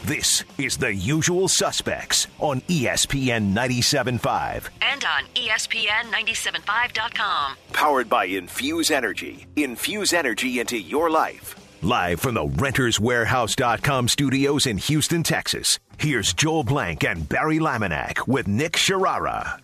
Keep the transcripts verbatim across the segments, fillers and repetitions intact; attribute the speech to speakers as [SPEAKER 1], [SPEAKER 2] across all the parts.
[SPEAKER 1] This is The Usual Suspects on E S P N ninety-seven point five.
[SPEAKER 2] And on E S P N ninety-seven point five dot com.
[SPEAKER 1] Powered by Infuse Energy. Infuse energy into your life. Live from the Renters Warehouse dot com studios in Houston, Texas. Here's Joel Blank and Barry Laminack with Nick Sharara.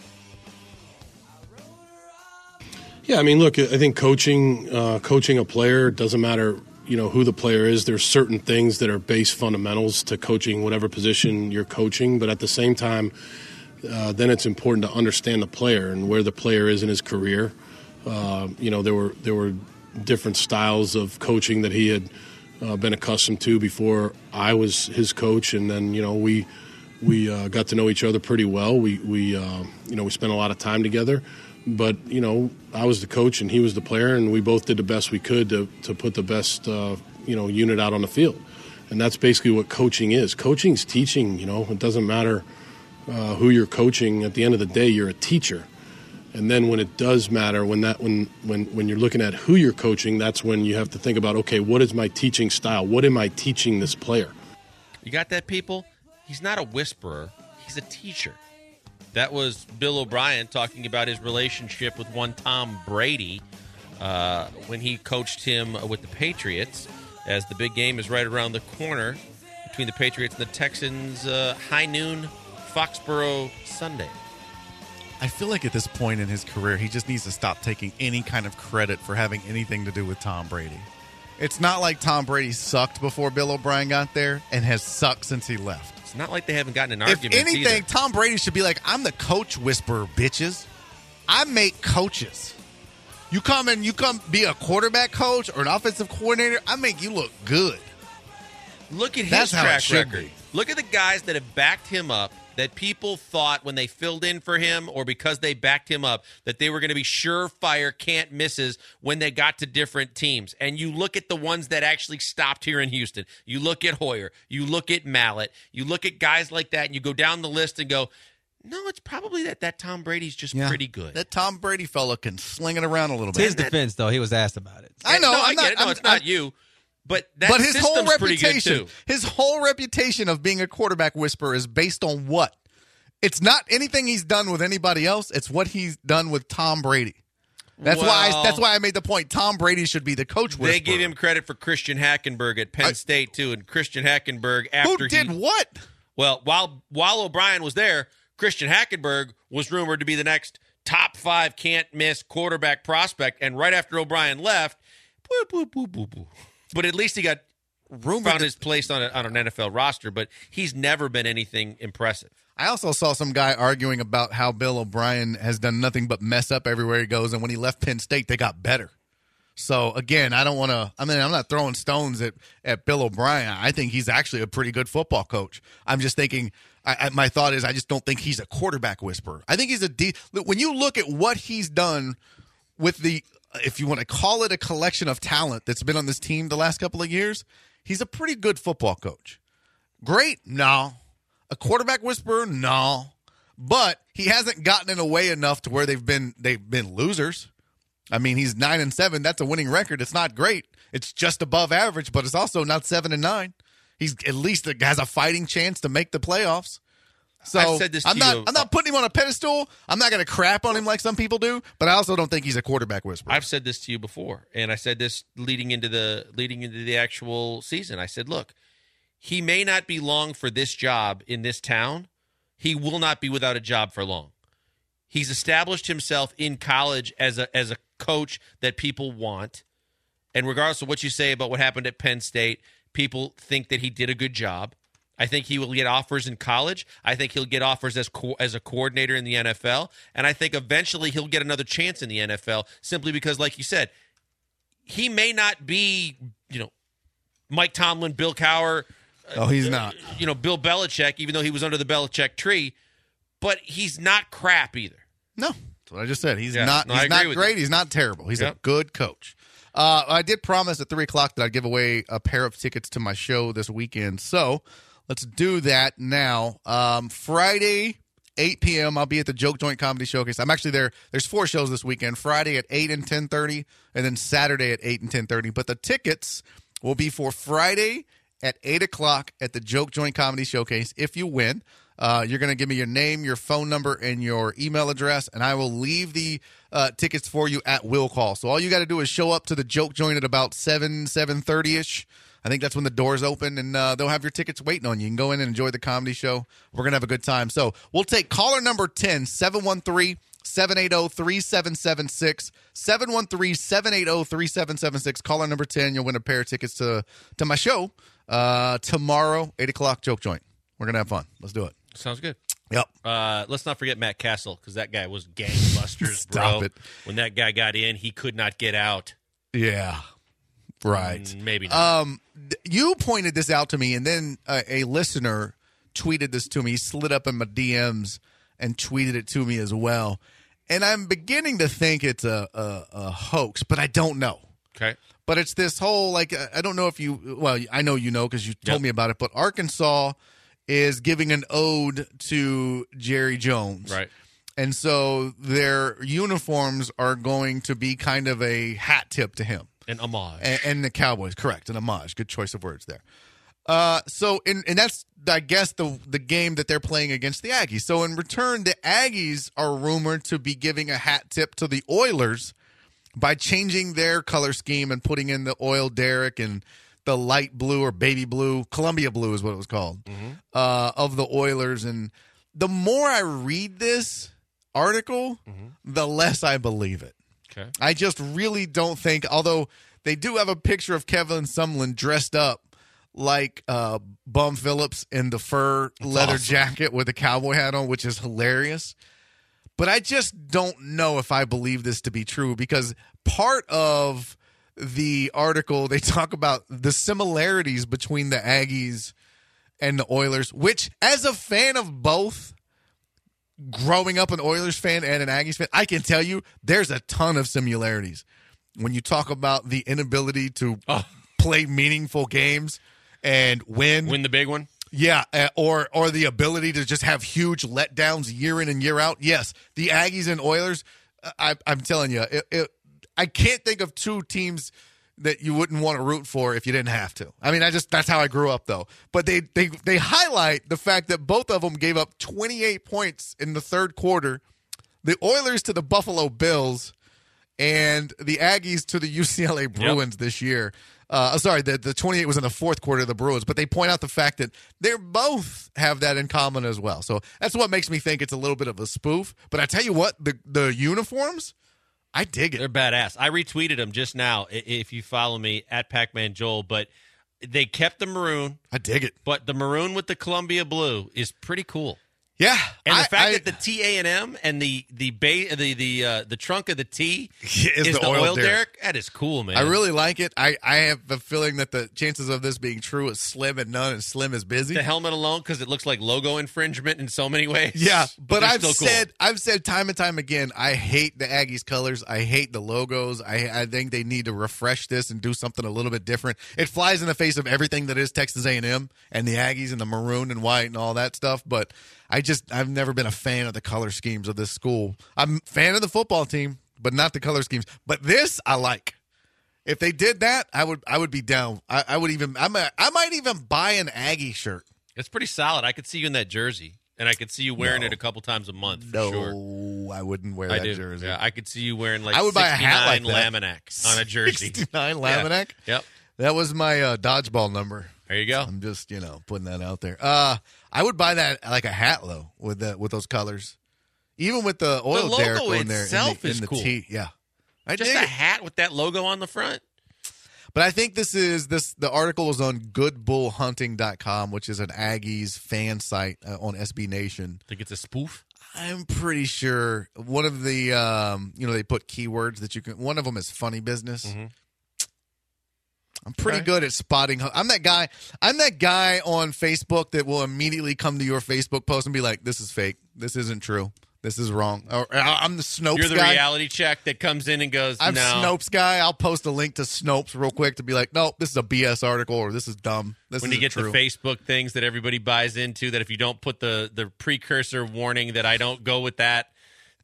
[SPEAKER 3] Yeah, I mean, look, I think coaching, uh, coaching a player doesn't matter, you know, who the player is. There's certain things that are base fundamentals to coaching whatever position you're coaching. But at the same time, uh, then it's important to understand the player and where the player is in his career. Uh, you know, there were there were different styles of coaching that he had uh, been accustomed to before I was his coach, and then you know we we uh, got to know each other pretty well. We we uh, you know we spent a lot of time together. But, you know, I was the coach and he was the player, and we both did the best we could to, to put the best, uh, you know, unit out on the field. And that's basically what coaching is. Coaching's teaching, you know. It doesn't matter uh, who you're coaching. At the end of the day, you're a teacher. And then when it does matter, when that when, when, when you're looking at who you're coaching, that's when you have to think about, okay, what is my teaching style? What am I teaching this player?
[SPEAKER 4] You got that, people? He's not a whisperer. He's a teacher. That was Bill O'Brien talking about his relationship with one Tom Brady uh, when he coached him with the Patriots, as the big game is right around the corner between the Patriots and the Texans, uh, high noon, Foxborough Sunday.
[SPEAKER 5] I feel like at this point in his career, he just needs to stop taking any kind of credit for having anything to do with Tom Brady. It's not like Tom Brady sucked before Bill O'Brien got there and has sucked since he left.
[SPEAKER 4] It's not like they haven't gotten an
[SPEAKER 5] If
[SPEAKER 4] argument.
[SPEAKER 5] anything,
[SPEAKER 4] either.
[SPEAKER 5] Tom Brady should be like, I'm the coach whisperer, bitches. I make coaches. You come and you come be a quarterback coach or an offensive coordinator, I make you look good.
[SPEAKER 4] Look at his
[SPEAKER 5] That's how it
[SPEAKER 4] track
[SPEAKER 5] should
[SPEAKER 4] record.
[SPEAKER 5] be.
[SPEAKER 4] Look at the guys that have backed him up, that people thought when they filled in for him or because they backed him up that they were going to be surefire can't misses when they got to different teams. And you look at the ones that actually stopped here in Houston. You look at Hoyer. You look at Mallett. You look at guys like that, and you go down the list and go, no, it's probably that that Tom Brady's just
[SPEAKER 5] Yeah.
[SPEAKER 4] pretty good.
[SPEAKER 5] That Tom Brady fella can sling it around a little
[SPEAKER 6] To
[SPEAKER 5] bit.
[SPEAKER 6] his defense, though, he was asked about it.
[SPEAKER 5] I know.
[SPEAKER 4] No, I
[SPEAKER 5] I'm
[SPEAKER 4] get
[SPEAKER 5] not,
[SPEAKER 4] it. No,
[SPEAKER 5] I'm
[SPEAKER 4] it's not
[SPEAKER 5] not-
[SPEAKER 4] you. But that
[SPEAKER 5] But his whole
[SPEAKER 4] system's pretty good,
[SPEAKER 5] reputation,
[SPEAKER 4] too.
[SPEAKER 5] his whole reputation of being a quarterback whisperer is based on what? It's not anything he's done with anybody else. It's what he's done with Tom Brady. That's why. I,
[SPEAKER 4] Well,
[SPEAKER 5] that's why I made the point. Tom Brady should be the coach whisperer.
[SPEAKER 4] They gave him credit for Christian Hackenberg at Penn
[SPEAKER 5] I-
[SPEAKER 4] State, too. And Christian Hackenberg, after
[SPEAKER 5] Who did
[SPEAKER 4] he,
[SPEAKER 5] what?
[SPEAKER 4] Well, while while O'Brien was there, Christian Hackenberg was rumored to be the next top five can't-miss quarterback prospect. And right after O'Brien left, boo, boo, boo, boo, boo. But at least he got
[SPEAKER 5] Rumored
[SPEAKER 4] found
[SPEAKER 5] that-
[SPEAKER 4] his place on, a, on an N F L roster. But he's never been anything impressive.
[SPEAKER 5] I also saw some guy arguing about how Bill O'Brien has done nothing but mess up everywhere he goes, and when he left Penn State, they got better. So, again, I don't want to – I mean, I'm not throwing stones at, at Bill O'Brien. I think he's actually a pretty good football coach. I'm just thinking I, – I, my thought is I just don't think he's a quarterback whisperer. I think he's a de- – when you look at what he's done with the – if you want to call it a collection of talent that's been on this team the last couple of years, he's a pretty good football coach. Great? No. A quarterback whisperer? No. But he hasn't gotten in a way enough to where they've been they've been losers. I mean, he's nine and seven. That's a winning record. It's not great. It's just above average, but it's also not seven and nine. He's at least has a fighting chance to make the playoffs. So
[SPEAKER 4] I've said this to
[SPEAKER 5] I'm not
[SPEAKER 4] you.
[SPEAKER 5] I'm not putting him on a pedestal. I'm not going to crap on him like some people do, but I also don't think he's a quarterback whisperer.
[SPEAKER 4] I've said this to you before, and I said this leading into the leading into the actual season. I said, look, he may not be long for this job in this town. He will not be without a job for long. He's established himself in college as a as a coach that people want. And regardless of what you say about what happened at Penn State, people think that he did a good job. I think he will get offers in college. I think he'll get offers as co- as a coordinator in the N F L. And I think eventually he'll get another chance in the N F L simply because, like you said, he may not be, you know, Mike Tomlin, Bill Cowher,
[SPEAKER 5] oh, he's not.
[SPEAKER 4] you know, Bill Belichick, even though he was under the Belichick tree, but he's not crap either.
[SPEAKER 5] No, that's what I just said. He's
[SPEAKER 4] Yeah,
[SPEAKER 5] not.
[SPEAKER 4] no, I
[SPEAKER 5] he's
[SPEAKER 4] agree
[SPEAKER 5] not
[SPEAKER 4] with
[SPEAKER 5] great.
[SPEAKER 4] you.
[SPEAKER 5] He's not terrible. He's
[SPEAKER 4] Yep.
[SPEAKER 5] a good coach. Uh, I did promise at three o'clock that I'd give away a pair of tickets to my show this weekend. So let's do that now. Um, Friday, eight p.m., I'll be at the Joke Joint Comedy Showcase. I'm actually there. There's four shows this weekend, Friday at eight and ten thirty, and then Saturday at eight and ten thirty. But the tickets will be for Friday at eight o'clock at the Joke Joint Comedy Showcase. If you win, uh, you're going to give me your name, your phone number, and your email address, and I will leave the uh, tickets for you at will call. So all you got to do is show up to the Joke Joint at about seven, seven thirty-ish. I think that's when the doors open, and uh, they'll have your tickets waiting on you. You can go in and enjoy the comedy show. We're going to have a good time. So we'll take caller number ten, seven one three, seven eight zero, three seven seven six, seven one three, seven eight zero, three seven seven six. Caller number ten, you'll win a pair of tickets to, to my show uh, tomorrow, eight o'clock, Joke Joint. We're going to have fun. Let's do it.
[SPEAKER 4] Sounds good.
[SPEAKER 5] Yep.
[SPEAKER 4] Uh, let's not forget Matt Castle, because that guy was gangbusters,
[SPEAKER 5] Stop
[SPEAKER 4] bro.
[SPEAKER 5] it.
[SPEAKER 4] When that guy got in, he could not get out.
[SPEAKER 5] Yeah. Right.
[SPEAKER 4] Mm, maybe not.
[SPEAKER 5] Um, you pointed this out to me, and then uh, a listener tweeted this to me. He slid up in my D Ms and tweeted it to me as well. And I'm beginning to think it's a, a, a hoax, but I don't know.
[SPEAKER 4] Okay.
[SPEAKER 5] But it's this whole, like, I don't know if you, well, I know you know because you told
[SPEAKER 4] Yep.
[SPEAKER 5] me about it, but Arkansas is giving an ode to Jerry Jones.
[SPEAKER 4] Right.
[SPEAKER 5] And so their uniforms are going to be kind of a hat tip to him.
[SPEAKER 4] An homage.
[SPEAKER 5] And, and the Cowboys, correct, an homage. Good choice of words there. Uh, so, in, and that's, I guess, the the game that they're playing against the Aggies. So, in return, the Aggies are rumored to be giving a hat tip to the Oilers by changing their color scheme and putting in the oil derrick and the light blue or baby blue, Columbia blue is what it was called, mm-hmm. uh, of the Oilers. And the more I read this article, mm-hmm. the less I believe it.
[SPEAKER 4] Okay.
[SPEAKER 5] I just really don't think, although they do have a picture of Kevin Sumlin dressed up like uh, Bum Phillips in the fur
[SPEAKER 4] That's
[SPEAKER 5] leather
[SPEAKER 4] awesome.
[SPEAKER 5] jacket with a cowboy hat on, which is hilarious. But I just don't know if I believe this to be true, because part of the article, they talk about the similarities between the Aggies and the Oilers, which, as a fan of both, growing up an Oilers fan and an Aggies fan, I can tell you there's a ton of similarities. When you talk about the inability to
[SPEAKER 4] Oh.
[SPEAKER 5] play meaningful games and win.
[SPEAKER 4] Win the big one?
[SPEAKER 5] Yeah, uh, or or the ability to just have huge letdowns year in and year out. Yes, the Aggies and Oilers, uh, I, I'm telling you, it, it, I can't think of two teams that you wouldn't want to root for if you didn't have to. I mean, I just that's how I grew up, though. But they they they highlight the fact that both of them gave up twenty-eight points in the third quarter. The Oilers to the Buffalo Bills, and the Aggies to the U C L A Bruins yep. this year. Uh, sorry, the, the twenty-eight was in the fourth quarter of the Bruins, but they point out the fact that they both have that in common as well. So that's what makes me think it's a little bit of a spoof. But I tell you what, the the uniforms, I dig it.
[SPEAKER 4] They're badass. I retweeted them just now, if you follow me, at Pac-Man Joel, but they kept the maroon.
[SPEAKER 5] I dig it.
[SPEAKER 4] But the maroon with the Columbia blue is pretty cool.
[SPEAKER 5] Yeah,
[SPEAKER 4] and the
[SPEAKER 5] I,
[SPEAKER 4] fact
[SPEAKER 5] I,
[SPEAKER 4] that the T A and M and the the ba- the the uh, the trunk of the T
[SPEAKER 5] is,
[SPEAKER 4] is
[SPEAKER 5] the,
[SPEAKER 4] the
[SPEAKER 5] oil,
[SPEAKER 4] oil
[SPEAKER 5] derrick.
[SPEAKER 4] derrick, that is cool, man.
[SPEAKER 5] I really like it. I, I have a feeling that the chances of this being true is slim and none, and slim is busy.
[SPEAKER 4] The helmet alone, because it looks like logo infringement in so many ways.
[SPEAKER 5] Yeah, but,
[SPEAKER 4] but
[SPEAKER 5] I've
[SPEAKER 4] still
[SPEAKER 5] said
[SPEAKER 4] cool.
[SPEAKER 5] I've said time and time again, I hate the Aggies colors. I hate the logos. I I think they need to refresh this and do something a little bit different. It flies in the face of everything that is Texas A and M and the Aggies and the maroon and white and all that stuff, but I just I've never been a fan of the color schemes of this school. I'm a fan of the football team, but not the color schemes. But this I like. If they did that, I would I would be down. I, I would even I'm a, I might even buy an Aggie shirt.
[SPEAKER 4] It's pretty solid. I could see you in that jersey, and I could see you wearing
[SPEAKER 5] No.
[SPEAKER 4] it a couple times a month. For
[SPEAKER 5] No,
[SPEAKER 4] sure.
[SPEAKER 5] I wouldn't wear
[SPEAKER 4] I
[SPEAKER 5] that
[SPEAKER 4] do.
[SPEAKER 5] jersey.
[SPEAKER 4] Yeah, I could see you wearing like
[SPEAKER 5] I would buy a hat like that.
[SPEAKER 4] Laminac on a jersey.
[SPEAKER 5] sixty-nine Laminac.
[SPEAKER 4] Yeah. Yep.
[SPEAKER 5] That was my uh, dodgeball number.
[SPEAKER 4] There you go.
[SPEAKER 5] I'm just, you know, putting that out there. Uh, I would buy that like a hat though with the, with those colors, even with the oil
[SPEAKER 4] The
[SPEAKER 5] derrick
[SPEAKER 4] logo
[SPEAKER 5] on there.
[SPEAKER 4] itself
[SPEAKER 5] in the,
[SPEAKER 4] is
[SPEAKER 5] in the
[SPEAKER 4] cool.
[SPEAKER 5] T. Yeah, I
[SPEAKER 4] Just
[SPEAKER 5] dig
[SPEAKER 4] a
[SPEAKER 5] it.
[SPEAKER 4] hat with that logo on the front.
[SPEAKER 5] But I think this is this. The article was on good bull hunting dot com, which is an Aggies fan site uh, on S B Nation.
[SPEAKER 4] Think it's a spoof?
[SPEAKER 5] I'm pretty sure one of the, um, you know, they put keywords that you can. One of them is funny business.
[SPEAKER 4] Mm-hmm.
[SPEAKER 5] I'm pretty
[SPEAKER 4] Okay.
[SPEAKER 5] good at spotting. I'm that guy. I'm that guy on Facebook that will immediately come to your Facebook post and be like, "This is fake. This isn't true. This is wrong." Or, I'm the Snopes
[SPEAKER 4] You're the
[SPEAKER 5] guy.
[SPEAKER 4] reality check that comes in and goes,
[SPEAKER 5] I'm
[SPEAKER 4] no.
[SPEAKER 5] Snopes guy. I'll post a link to Snopes real quick to be like, "Nope, this is a B S article," or "This is dumb." This
[SPEAKER 4] When you
[SPEAKER 5] isn't
[SPEAKER 4] get
[SPEAKER 5] true.
[SPEAKER 4] the Facebook things that everybody buys into, that if you don't put the, the precursor warning that I don't go with that,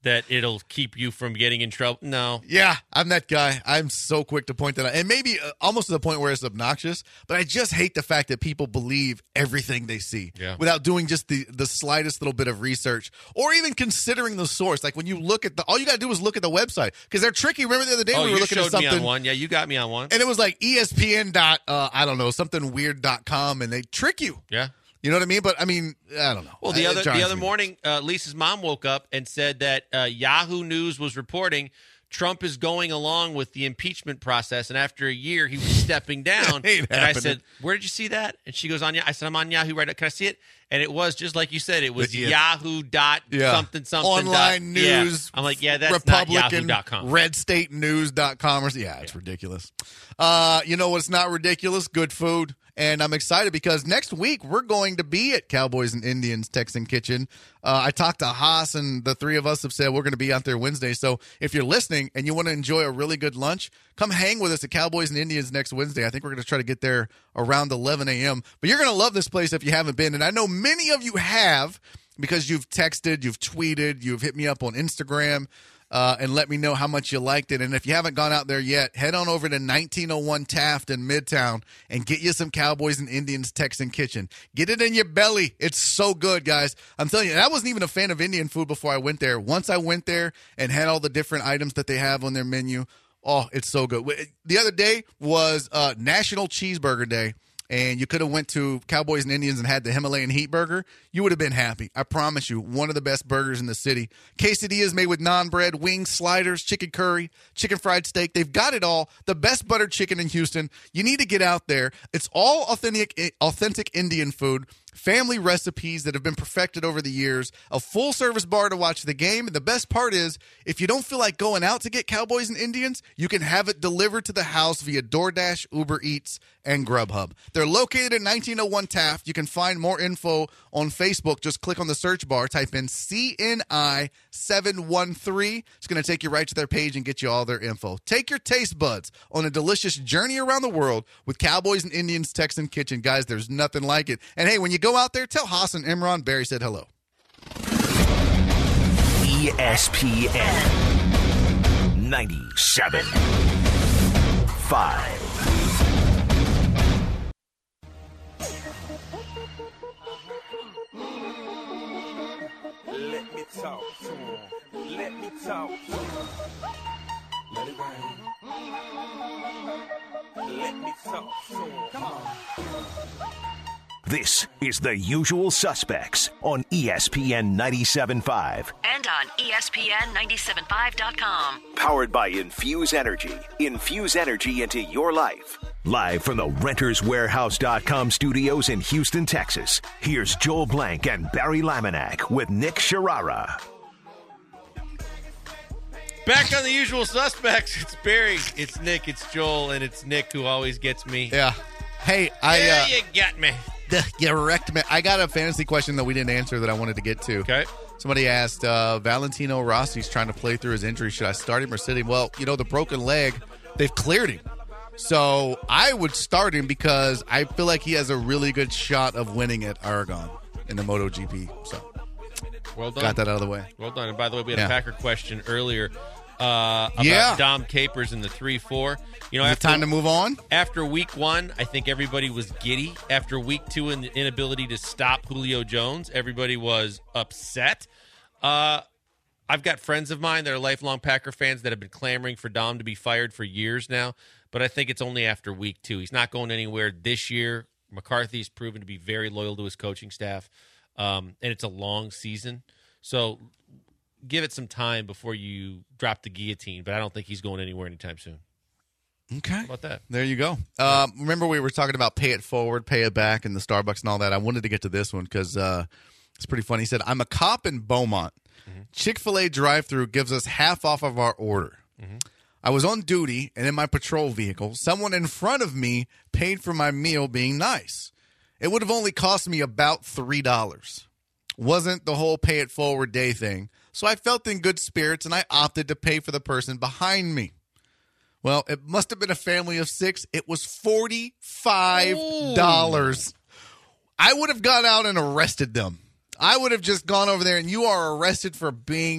[SPEAKER 4] that it'll keep you from getting in trouble. No.
[SPEAKER 5] Yeah, I'm that guy. I'm so quick to point that out. And maybe uh, almost to the point where it's obnoxious, but I just hate the fact that people believe everything they see
[SPEAKER 4] yeah.
[SPEAKER 5] without doing just the, the slightest little bit of research or even considering the source. Like when you look at the, all you got to do is look at the website because they're tricky. Remember the other day
[SPEAKER 4] oh,
[SPEAKER 5] we were
[SPEAKER 4] you
[SPEAKER 5] looking at
[SPEAKER 4] showed
[SPEAKER 5] something.
[SPEAKER 4] me on one. Yeah, you got me on one.
[SPEAKER 5] And it was like E S P N dot, uh, I don't know, something weird dot com, and they trick you.
[SPEAKER 4] Yeah.
[SPEAKER 5] You know what I mean? But I mean, I don't know.
[SPEAKER 4] Well, the
[SPEAKER 5] I,
[SPEAKER 4] other the other morning, uh, Lisa's mom woke up and said that uh, Yahoo News was reporting Trump is going along with the impeachment process, and after a year, he was stepping down.
[SPEAKER 5] Ain't
[SPEAKER 4] and I
[SPEAKER 5] happening.
[SPEAKER 4] said, "Where did you see that?" And she goes on. I said, "I'm on Yahoo right now. Can I see it?" And it was just like you said. It was
[SPEAKER 5] The- yeah.
[SPEAKER 4] Yahoo dot
[SPEAKER 5] Yeah.
[SPEAKER 4] something something
[SPEAKER 5] Online
[SPEAKER 4] dot, yeah.
[SPEAKER 5] news.
[SPEAKER 4] I'm like, yeah, that's
[SPEAKER 5] Republican,
[SPEAKER 4] not Yahoo dot com.
[SPEAKER 5] red state news dot com. Or, yeah, it's yeah. ridiculous. Uh, you know what's not ridiculous? Good food. And I'm excited because next week we're going to be at Cowboys and Indians Texan Kitchen. Uh, I talked to Haas, and the three of us have said we're going to be out there Wednesday. So if you're listening and you want to enjoy a really good lunch, come hang with us at Cowboys and Indians next Wednesday. I think we're going to try to get there around eleven a.m. But you're going to love this place if you haven't been. And I know many of you have because you've texted, you've tweeted, you've hit me up on Instagram. Uh, and let me know how much you liked it. And if you haven't gone out there yet, head on over to nineteen oh one Taft in Midtown and get you some Cowboys and Indians Texan Kitchen. Get it in your belly. It's so good, guys. I'm telling you, and I wasn't even a fan of Indian food before I went there. Once I went there and had all the different items that they have on their menu, oh, it's so good. The other day was uh, National Cheeseburger Day. And you could have went to Cowboys and Indians and had the Himalayan Heat Burger, you would have been happy. I promise you, one of the best burgers in the city. Quesadillas made with naan bread, wings, sliders, chicken curry, chicken fried steak. They've got it all. The best buttered chicken in Houston. You need to get out there. It's all authentic, authentic Indian food. Family recipes that have been perfected over the years, a full-service bar to watch the game, and the best part is, if you don't feel like going out to get Cowboys and Indians, you can have it delivered to the house via DoorDash, Uber Eats, and Grubhub. They're located at nineteen oh one Taft. You can find more info on Facebook. Just click on the search bar, type in C N I seven one three. It's going to take you right to their page and get you all their info. Take your taste buds on a delicious journey around the world with Cowboys and Indians Texan Kitchen. Guys, there's nothing like it. And hey, when you go out there, tell Haas and Imran Barry said hello.
[SPEAKER 1] E S P N ninety-seven point five.
[SPEAKER 7] Let me talk to him. Let me talk to him. Let it rain. Let me talk to him. Come on.
[SPEAKER 1] This is The Usual Suspects on E S P N ninety-seven point five.
[SPEAKER 2] And on E S P N ninety-seven five dot com.
[SPEAKER 1] Powered by Infuse Energy. Infuse energy into your life. Live from the Renters Warehouse dot com studios in Houston, Texas, here's Joel Blank and Barry Laminack with Nick Sharara.
[SPEAKER 4] Back on The Usual Suspects. It's Barry, it's Nick, it's Joel, and it's Nick who always gets me.
[SPEAKER 5] Yeah. Hey, I.
[SPEAKER 4] Yeah,
[SPEAKER 5] uh,
[SPEAKER 4] you got me.
[SPEAKER 5] You wrecked me. I got a fantasy question that we didn't answer that I wanted to get to.
[SPEAKER 4] Okay.
[SPEAKER 5] Somebody asked, uh, Valentino Rossi's trying to play through his injury. Should I start him or sit him? Well, you know, the broken leg, they've cleared him. So I would start him because I feel like he has a really good shot of winning at Aragon in the MotoGP. So
[SPEAKER 4] well done.
[SPEAKER 5] Got that out of the way.
[SPEAKER 4] Well done. And by the way, we had
[SPEAKER 5] Yeah.
[SPEAKER 4] a Packer question earlier uh, about
[SPEAKER 5] Yeah.
[SPEAKER 4] Dom Capers in the three four. You know,
[SPEAKER 5] Is it
[SPEAKER 4] after,
[SPEAKER 5] time to move on?
[SPEAKER 4] After week one, I think everybody was giddy. After week two and the inability to stop Julio Jones, everybody was upset. Uh, I've got friends of mine that are lifelong Packer fans that have been clamoring for Dom to be fired for years now, but I think it's only after week two. He's not going anywhere this year. McCarthy's proven to be very loyal to his coaching staff, um, and it's a long season. So give it some time before you drop the guillotine, but I don't think he's going anywhere anytime soon.
[SPEAKER 5] Okay.
[SPEAKER 4] How about that?
[SPEAKER 5] There you go. Um, remember we were talking about pay it forward, pay it back, and the Starbucks and all that. I wanted to get to this one because uh, it's pretty funny. He said, I'm a cop in Beaumont. Mm-hmm. Chick-fil-A drive-thru gives us half off of our order. Mm-hmm. I was on duty, and in my patrol vehicle, someone in front of me paid for my meal being nice. It would have only cost me about three dollars. Wasn't the whole pay it forward day thing, so I felt in good spirits, and I opted to pay for the person behind me. Well, it must have been a family of six. It was forty-five dollars. Ooh. I would have gone out and arrested them. I would have just gone over there, and you are arrested for being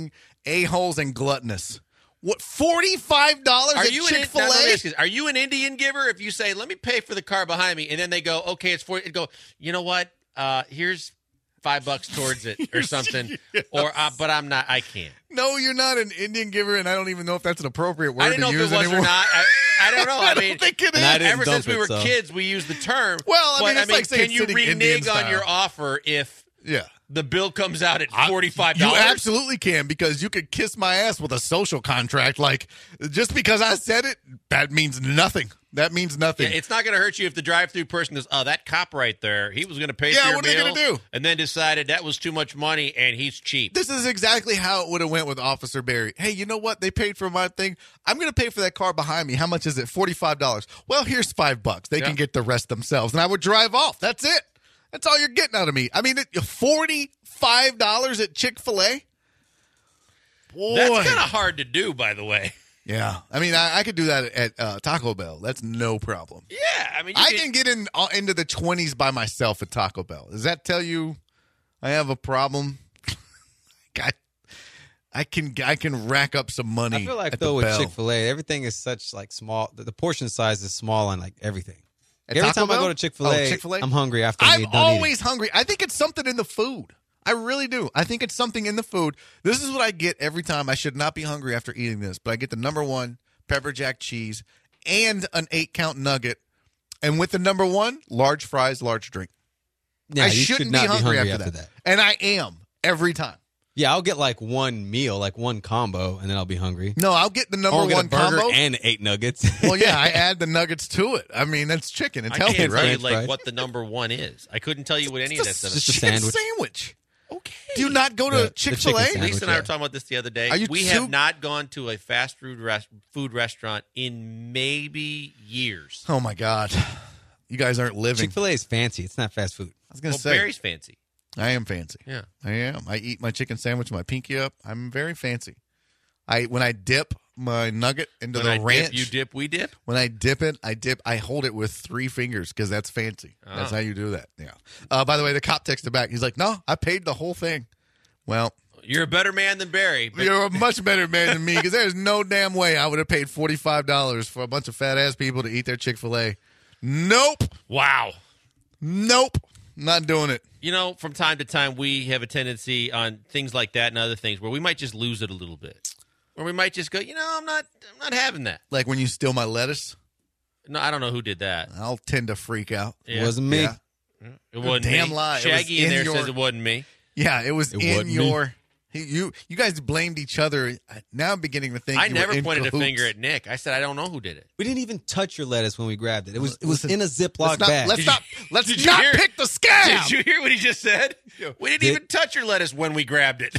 [SPEAKER 5] a-holes and gluttonous. What, forty-five dollars at
[SPEAKER 4] Are you an,
[SPEAKER 5] Chick-fil-A?
[SPEAKER 4] now, let me ask you this. Are you an Indian giver? If you say, let me pay for the car behind me, and then they go, okay, it's for, go, you know what? Uh, here's five bucks towards it or something.
[SPEAKER 5] Yes.
[SPEAKER 4] Or, uh, but I'm not, I can't.
[SPEAKER 5] No, you're not an Indian giver, and I don't even know if that's an appropriate word
[SPEAKER 4] I didn't know
[SPEAKER 5] to
[SPEAKER 4] if
[SPEAKER 5] use
[SPEAKER 4] it was
[SPEAKER 5] anymore.
[SPEAKER 4] or not. I, I don't know. I,
[SPEAKER 5] I don't
[SPEAKER 4] mean,
[SPEAKER 5] think it is.
[SPEAKER 6] And I didn't
[SPEAKER 4] ever
[SPEAKER 6] dump
[SPEAKER 4] since we
[SPEAKER 6] it,
[SPEAKER 4] were
[SPEAKER 6] so.
[SPEAKER 4] kids, we used the term.
[SPEAKER 5] Well, I
[SPEAKER 4] but,
[SPEAKER 5] mean, it's like saying
[SPEAKER 4] can you
[SPEAKER 5] sitting Indian
[SPEAKER 4] renege on
[SPEAKER 5] style.
[SPEAKER 4] your offer if
[SPEAKER 5] Yeah.
[SPEAKER 4] the bill comes out at forty-five dollars?
[SPEAKER 5] You absolutely can, because you could kiss my ass with a social contract. Like, just because I said it, that means nothing. That means nothing.
[SPEAKER 4] Yeah, it's not going to hurt you if the drive-through person goes, oh, that cop right there, he was going to pay
[SPEAKER 5] Yeah,
[SPEAKER 4] for your
[SPEAKER 5] what are they
[SPEAKER 4] meal,
[SPEAKER 5] gonna do?
[SPEAKER 4] and then decided that was too much money and he's cheap.
[SPEAKER 5] This is exactly how it would have went with Officer Barry. Hey, you know what? They paid for my thing. I'm going to pay for that car behind me. How much is it? forty-five dollars. Well, here's five bucks. They
[SPEAKER 4] Yeah.
[SPEAKER 5] can get the rest themselves. And I would drive off. That's it. That's all you're getting out of me. I mean, it- forty-five dollars at Chick-fil-A? Boy.
[SPEAKER 4] That's kind of hard to do, by the way.
[SPEAKER 5] Yeah. I mean, I, I could do that at uh, Taco Bell. That's no problem.
[SPEAKER 4] Yeah, I mean, you
[SPEAKER 5] I
[SPEAKER 4] can-
[SPEAKER 5] can get in uh, into the twenties by myself at Taco Bell. Does that tell you I have a problem? I, I can I can rack up some money.
[SPEAKER 6] I feel like
[SPEAKER 5] at
[SPEAKER 6] though
[SPEAKER 5] the
[SPEAKER 6] with
[SPEAKER 5] Bell.
[SPEAKER 6] Chick-fil-A, everything is such like small. The, the portion size is small on like everything.
[SPEAKER 5] At
[SPEAKER 6] Every
[SPEAKER 5] Taco
[SPEAKER 6] time I
[SPEAKER 5] Bell?
[SPEAKER 6] go to Chick-fil-A,
[SPEAKER 5] Oh, Chick-fil-A?
[SPEAKER 6] I'm hungry after I
[SPEAKER 5] I'm
[SPEAKER 6] eat, don't eat it.
[SPEAKER 5] always hungry. I think it's something in the food. I really do. I think it's something in the food. This is what I get every time. I should not be hungry after eating this, but I get the number one pepper jack cheese and an eight count nugget, and with the number one, large fries, large drink.
[SPEAKER 6] Yeah,
[SPEAKER 5] I
[SPEAKER 6] you
[SPEAKER 5] shouldn't
[SPEAKER 6] should not
[SPEAKER 5] be hungry, after,
[SPEAKER 6] after
[SPEAKER 5] that.
[SPEAKER 6] that.
[SPEAKER 5] and I am every time.
[SPEAKER 6] Yeah, I'll get like one meal, like one combo, and then I'll be hungry.
[SPEAKER 5] No, I'll get the number
[SPEAKER 6] Or I'll get
[SPEAKER 5] one
[SPEAKER 6] a burger
[SPEAKER 5] combo.
[SPEAKER 6] and eight nuggets.
[SPEAKER 5] Well, yeah, I add the nuggets to it. I mean, that's chicken. It's
[SPEAKER 4] I
[SPEAKER 5] healthy,
[SPEAKER 4] can't tell
[SPEAKER 5] right?
[SPEAKER 4] you like
[SPEAKER 6] French
[SPEAKER 4] what the number one is. I couldn't tell you what any of that
[SPEAKER 5] It's
[SPEAKER 4] stuff
[SPEAKER 5] a
[SPEAKER 4] is.
[SPEAKER 6] Just a
[SPEAKER 5] chicken
[SPEAKER 6] sandwich.
[SPEAKER 5] sandwich.
[SPEAKER 4] Okay.
[SPEAKER 5] Do you not go
[SPEAKER 6] The-
[SPEAKER 5] to
[SPEAKER 6] the chicken
[SPEAKER 5] Chick-fil-A?
[SPEAKER 6] sandwich.
[SPEAKER 4] Lisa and I
[SPEAKER 6] yeah.
[SPEAKER 4] were talking about this the other day.
[SPEAKER 5] Are you
[SPEAKER 4] We
[SPEAKER 5] too-
[SPEAKER 4] have not gone to a fast food res- food restaurant in maybe years.
[SPEAKER 5] Oh my God, you guys aren't living.
[SPEAKER 6] Chick-fil-A is fancy. It's not fast food.
[SPEAKER 5] I was gonna
[SPEAKER 4] Well,
[SPEAKER 5] say,
[SPEAKER 4] Barry's fancy.
[SPEAKER 5] I am fancy.
[SPEAKER 4] Yeah.
[SPEAKER 5] I am. I eat my chicken sandwich with my pinky up. I'm very fancy. I when I dip my nugget into
[SPEAKER 4] When
[SPEAKER 5] the
[SPEAKER 4] I
[SPEAKER 5] ranch.
[SPEAKER 4] dip, you dip, we dip.
[SPEAKER 5] When I dip it, I dip. I hold it with three fingers because that's fancy. That's
[SPEAKER 4] Oh.
[SPEAKER 5] how you do that. Yeah. Uh, by the way, the cop texted back. He's like, "No, I paid the whole thing." Well,
[SPEAKER 4] You're a better man than Barry. But
[SPEAKER 5] you're a much better man than me because there's no damn way I would have paid forty-five dollars for a bunch of fat ass people to eat their Chick-fil-A. Nope.
[SPEAKER 4] wow.
[SPEAKER 5] Nope. Not doing it.
[SPEAKER 4] You know, from time to time, we have a tendency on things like that and other things where we might just lose it a little bit, or we might just go, you know, I'm not, I'm not having that.
[SPEAKER 5] Like when you steal my lettuce,
[SPEAKER 4] No, I don't know who did that.
[SPEAKER 5] I'll tend to freak out.
[SPEAKER 4] Yeah.
[SPEAKER 6] It wasn't me.
[SPEAKER 5] Yeah.
[SPEAKER 4] It wasn't
[SPEAKER 5] Damn
[SPEAKER 4] me.
[SPEAKER 5] lie. It was
[SPEAKER 4] Shaggy in
[SPEAKER 5] in
[SPEAKER 4] there
[SPEAKER 5] your-
[SPEAKER 4] says it wasn't me.
[SPEAKER 5] Yeah, it was
[SPEAKER 6] It
[SPEAKER 5] in
[SPEAKER 6] wasn't me.
[SPEAKER 5] your. he- You you guys blamed each other. Now I'm beginning to think
[SPEAKER 4] I
[SPEAKER 5] you
[SPEAKER 4] never
[SPEAKER 5] were in
[SPEAKER 4] pointed
[SPEAKER 5] cahoots.
[SPEAKER 4] a finger at Nick. I said I don't know who did it.
[SPEAKER 6] We didn't even touch your lettuce when we grabbed it. It was it was
[SPEAKER 5] Listen,
[SPEAKER 6] in a Ziploc
[SPEAKER 5] Let's not,
[SPEAKER 6] bag.
[SPEAKER 5] let's not let's
[SPEAKER 4] did you
[SPEAKER 5] not
[SPEAKER 4] hear-
[SPEAKER 5] pick the scab.
[SPEAKER 4] Did you hear what he just said? We didn't
[SPEAKER 6] Did-
[SPEAKER 4] even touch your lettuce when we grabbed it.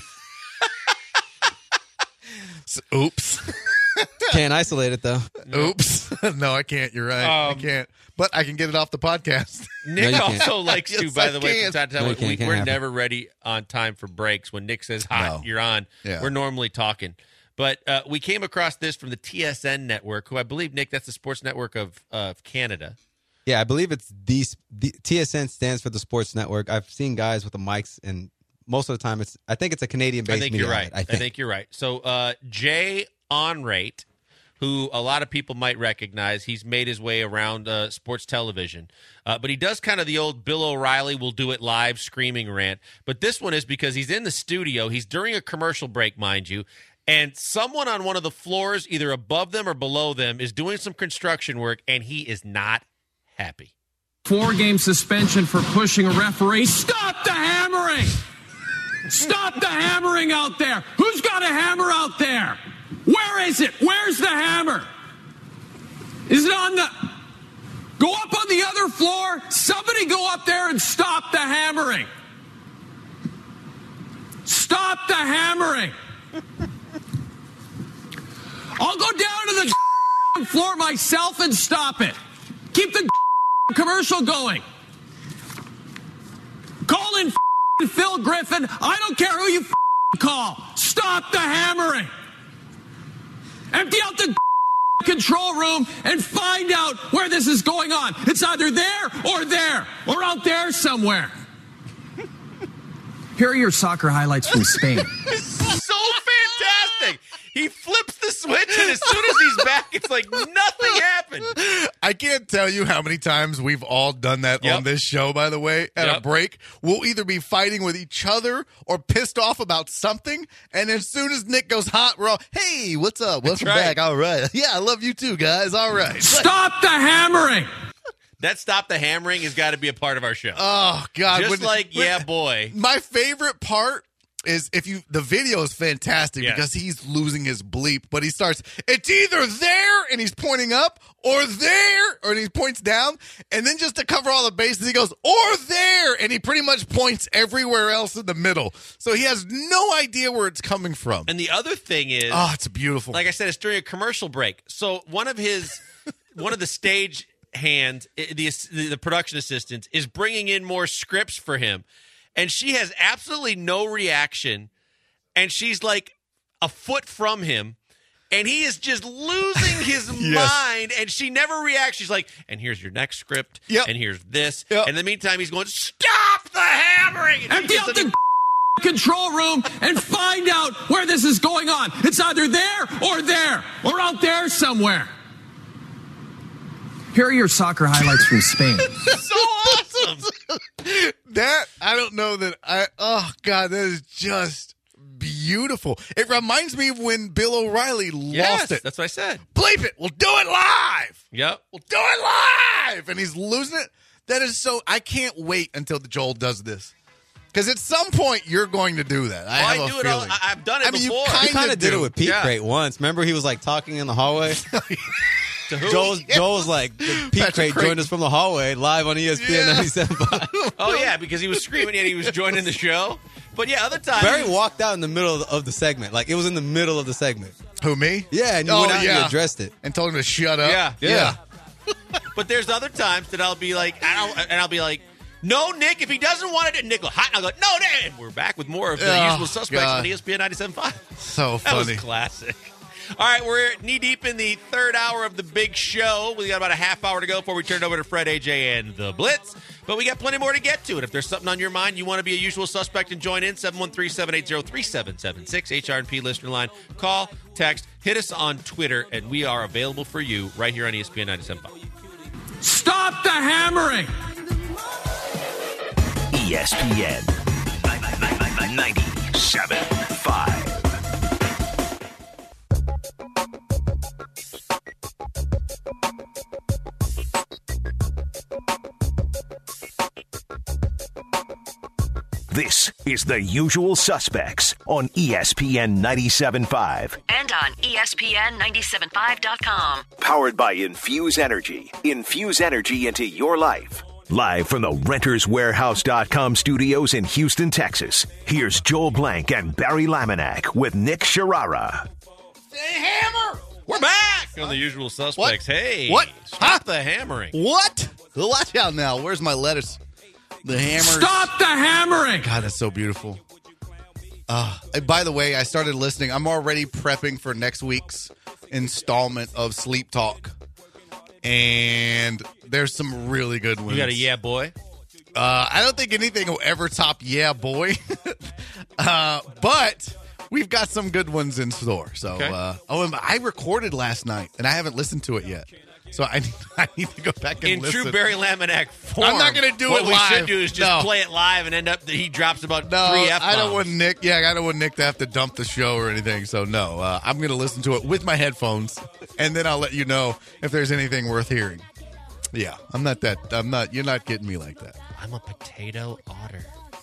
[SPEAKER 5] Oops.
[SPEAKER 6] Can't isolate it though.
[SPEAKER 5] Oops. No, I can't. You're right. I
[SPEAKER 4] Um,
[SPEAKER 5] can't. But I can get it off the podcast.
[SPEAKER 4] Nick
[SPEAKER 6] you can't.
[SPEAKER 4] also likes to,
[SPEAKER 5] Yes,
[SPEAKER 4] by
[SPEAKER 5] I
[SPEAKER 4] the way,
[SPEAKER 5] can.
[SPEAKER 4] from time to time,
[SPEAKER 6] No, you can't.
[SPEAKER 4] we,
[SPEAKER 6] Can't
[SPEAKER 4] we're
[SPEAKER 6] happen.
[SPEAKER 4] never ready on time for breaks. When Nick says hot,
[SPEAKER 5] No.
[SPEAKER 4] you're on.
[SPEAKER 5] Yeah.
[SPEAKER 4] We're normally talking. But uh, we came across this from the T S N network, who I believe, Nick, that's the sports network of, of Canada.
[SPEAKER 6] Yeah, I believe it's the, the T S N stands for the Sports Network. I've seen guys with the mics, and most of the time, it's I think it's a Canadian-based
[SPEAKER 4] I think
[SPEAKER 6] media
[SPEAKER 4] you're right.
[SPEAKER 6] outlet, I think.
[SPEAKER 4] you're right. So uh, Jay Onrate, who a lot of people might recognize, he's made his way around uh, sports television. Uh, but he does kind of the old Bill O'Reilly will do it live screaming rant. But this one is because he's in the studio. He's during a commercial break, mind you. And someone on one of the floors, either above them or below them, is doing some construction work, and he is not happy.
[SPEAKER 8] Four-game suspension for pushing a referee. Stop the hammering! Stop the hammering out there! Who's got a hammer out there? Where is it? Where's the hammer? Is it on the... Go up on the other floor. Somebody go up there and stop the hammering. Stop the hammering. I'll go down to the floor myself and stop it. Keep the commercial going. Call in Phil Griffin. I don't care who you call. Stop the hammering. Empty out the control room and find out where this is going on. It's either there or there or out there somewhere. Here are your soccer highlights from Spain.
[SPEAKER 4] So fantastic. He flips the switch, and as soon as he's back, it's like nothing happened.
[SPEAKER 5] I can't tell you how many times we've all done that
[SPEAKER 4] Yep.
[SPEAKER 5] on this show, by the way. At
[SPEAKER 4] Yep.
[SPEAKER 5] a break, we'll either be fighting with each other or pissed off about something. And as soon as Nick goes hot, we're all, hey, what's up? Welcome
[SPEAKER 4] right.
[SPEAKER 5] back. All right. Yeah, I love you too, guys. All right.
[SPEAKER 8] Stop the hammering!
[SPEAKER 4] That stop the hammering has got to be a part of our show.
[SPEAKER 5] Oh, God.
[SPEAKER 4] Just
[SPEAKER 5] When-
[SPEAKER 4] like,
[SPEAKER 5] when-
[SPEAKER 4] yeah, boy.
[SPEAKER 5] My favorite part is if you the video is fantastic
[SPEAKER 4] Yes.
[SPEAKER 5] because he's losing his bleep, but he starts, it's either there and he's pointing up or there, or and he points down, and then just to cover all the bases, he goes, or there, and he pretty much points everywhere else in the middle. So he has no idea where it's coming from.
[SPEAKER 4] And the other thing is,
[SPEAKER 5] Oh, it's beautiful.
[SPEAKER 4] like I said, it's during a commercial break. So one of his, one of the stage hand, the the production assistants, is bringing in more scripts for him, and she has absolutely no reaction, and she's like a foot from him, and he is just losing his
[SPEAKER 5] Yes.
[SPEAKER 4] mind, and she never reacts. She's like, and here's your next script,
[SPEAKER 5] Yep.
[SPEAKER 4] and here's this.
[SPEAKER 5] Yep.
[SPEAKER 4] And in the meantime, he's going, stop the hammering! And
[SPEAKER 8] Empty
[SPEAKER 4] he
[SPEAKER 8] out
[SPEAKER 4] doesn't
[SPEAKER 8] the control room and find out where this is going on. It's either there or there or out there somewhere. Here are your soccer highlights from Spain.
[SPEAKER 4] so awesome.
[SPEAKER 5] That, I don't know that I, oh, God, that is just beautiful. It reminds me of when Bill O'Reilly
[SPEAKER 4] Yes,
[SPEAKER 5] lost it.
[SPEAKER 4] that's what I said.
[SPEAKER 5] Bleep it. We'll do it live.
[SPEAKER 4] Yep.
[SPEAKER 5] We'll do it live. And he's losing it. That is so, I can't wait until Joel does this. Because at some point, you're going to do that. I
[SPEAKER 4] Well,
[SPEAKER 5] have
[SPEAKER 4] I
[SPEAKER 5] a
[SPEAKER 4] do it all.
[SPEAKER 5] feeling.
[SPEAKER 4] I- I've done it
[SPEAKER 5] I mean, you
[SPEAKER 4] before.
[SPEAKER 5] kind
[SPEAKER 6] He kind of did
[SPEAKER 5] do.
[SPEAKER 6] it with Pete
[SPEAKER 4] Yeah.
[SPEAKER 6] Crate once. Remember, he was like talking in the hallway.
[SPEAKER 4] To who?
[SPEAKER 6] Joel's, Joel's like, Pete
[SPEAKER 5] Patrick
[SPEAKER 6] Crate
[SPEAKER 5] Creighton.
[SPEAKER 6] joined us from the hallway live on E S P N
[SPEAKER 5] Yeah.
[SPEAKER 6] ninety-seven point five.
[SPEAKER 4] Oh yeah, because he was screaming and he was joining the show. But yeah, other times
[SPEAKER 6] Barry walked out in the middle of the, of the segment. Like, it was in the middle of the segment.
[SPEAKER 5] Who, me?
[SPEAKER 6] Yeah, and you
[SPEAKER 5] Oh,
[SPEAKER 6] went out and
[SPEAKER 5] yeah.
[SPEAKER 6] you addressed it.
[SPEAKER 5] And told him to shut up.
[SPEAKER 4] Yeah.
[SPEAKER 6] Yeah.
[SPEAKER 4] But there's other times that I'll be like, and I'll, and I'll be like, no, Nick, if he doesn't want it, Nick will hot. And I'll go, no, Nick. And we're back with more of the
[SPEAKER 5] Oh,
[SPEAKER 4] usual suspects
[SPEAKER 5] God.
[SPEAKER 4] on E S P N ninety-seven point five.
[SPEAKER 5] So
[SPEAKER 4] That was
[SPEAKER 5] funny.
[SPEAKER 4] classic. All right, we're knee deep in the third hour of the big show. We got about a half hour to go before we turn it over to Fred, A J, and the Blitz. But we got plenty more to get to. And if there's something on your mind, you want to be a usual suspect and join in, seven one three, seven eight zero, three seven seven six, H R and P listener line. Call, text, hit us on Twitter, and we are available for you right here on E S P N ninety-seven point five.
[SPEAKER 8] Stop the hammering!
[SPEAKER 1] E S P N ninety-seven point five. This is The Usual Suspects on E S P N ninety-seven point five.
[SPEAKER 2] And on E S P N ninety-seven point five dot com.
[SPEAKER 1] Powered by Infuse Energy. Infuse energy into your life. Live from the Renters Warehouse dot com studios in Houston, Texas. Here's Joel Blank and Barry Laminack with Nick Sharara.
[SPEAKER 5] Hey, hammer!
[SPEAKER 4] We're back on the usual suspects.
[SPEAKER 5] What?
[SPEAKER 4] Hey,
[SPEAKER 5] What?
[SPEAKER 4] Stop the hammering.
[SPEAKER 5] What? Watch out now. Where's my lettuce? The hammer.
[SPEAKER 8] Stop the hammering!
[SPEAKER 5] God, that's so beautiful. Uh, and by the way, I started listening. I'm already prepping for next week's installment of Sleep Talk. And there's some really good ones.
[SPEAKER 4] You got a yeah, boy?
[SPEAKER 5] Uh, I don't think anything will ever top Yeah Boy. uh, but we've got some good ones in store. So,
[SPEAKER 4] Okay.
[SPEAKER 5] uh, oh, and I recorded last night, and I haven't listened to it yet. So I, I need to go back and
[SPEAKER 4] In
[SPEAKER 5] listen.
[SPEAKER 4] true Barry Laminack form.
[SPEAKER 5] I'm not gonna do
[SPEAKER 4] what
[SPEAKER 5] it
[SPEAKER 4] we
[SPEAKER 5] live.
[SPEAKER 4] should do is just
[SPEAKER 5] No.
[SPEAKER 4] play it live and end up that he drops about
[SPEAKER 5] No,
[SPEAKER 4] three F bombs.
[SPEAKER 5] I don't want Nick. Yeah, I don't want Nick to have to dump the show or anything. So no, uh, I'm going to listen to it with my headphones, and then I'll let you know if there's anything worth hearing. Yeah, I'm not that. I'm not. You're not getting me like that.
[SPEAKER 4] I'm a potato otter.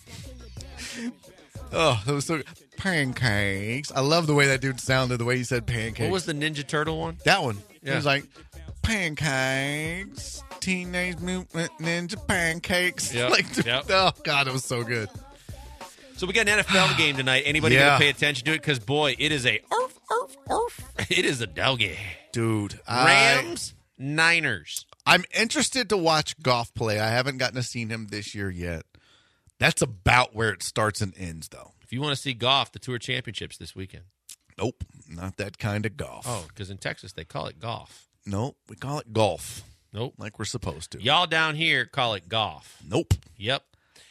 [SPEAKER 5] Oh, that was so pancakes. I love the way that dude sounded. The way he said pancakes.
[SPEAKER 4] What was the Ninja Turtle one?
[SPEAKER 5] that one? He
[SPEAKER 4] Yeah.
[SPEAKER 5] was like pancakes, Teenage Mutant Ninja Pancakes.
[SPEAKER 4] Yep,
[SPEAKER 5] Like,
[SPEAKER 4] yep.
[SPEAKER 5] oh god, it was so good.
[SPEAKER 4] So we got an N F L game tonight. Anybody
[SPEAKER 5] Yeah.
[SPEAKER 4] going to pay attention to it? Because, boy, it is a arf, arf, arf. It is a doggy.
[SPEAKER 5] Dude, I-
[SPEAKER 4] Rams, Niners.
[SPEAKER 5] I'm interested to watch Goff play. I haven't gotten to see him this year yet. That's about where it starts and ends, though.
[SPEAKER 4] If you want to see golf, the Tour Championships this weekend.
[SPEAKER 5] Nope, not that kind of golf.
[SPEAKER 4] Oh, because in Texas they call it golf.
[SPEAKER 5] Nope, we call it golf
[SPEAKER 4] Nope.
[SPEAKER 5] like we're supposed to.
[SPEAKER 4] Y'all down here call it golf.
[SPEAKER 5] Nope.
[SPEAKER 4] Yep.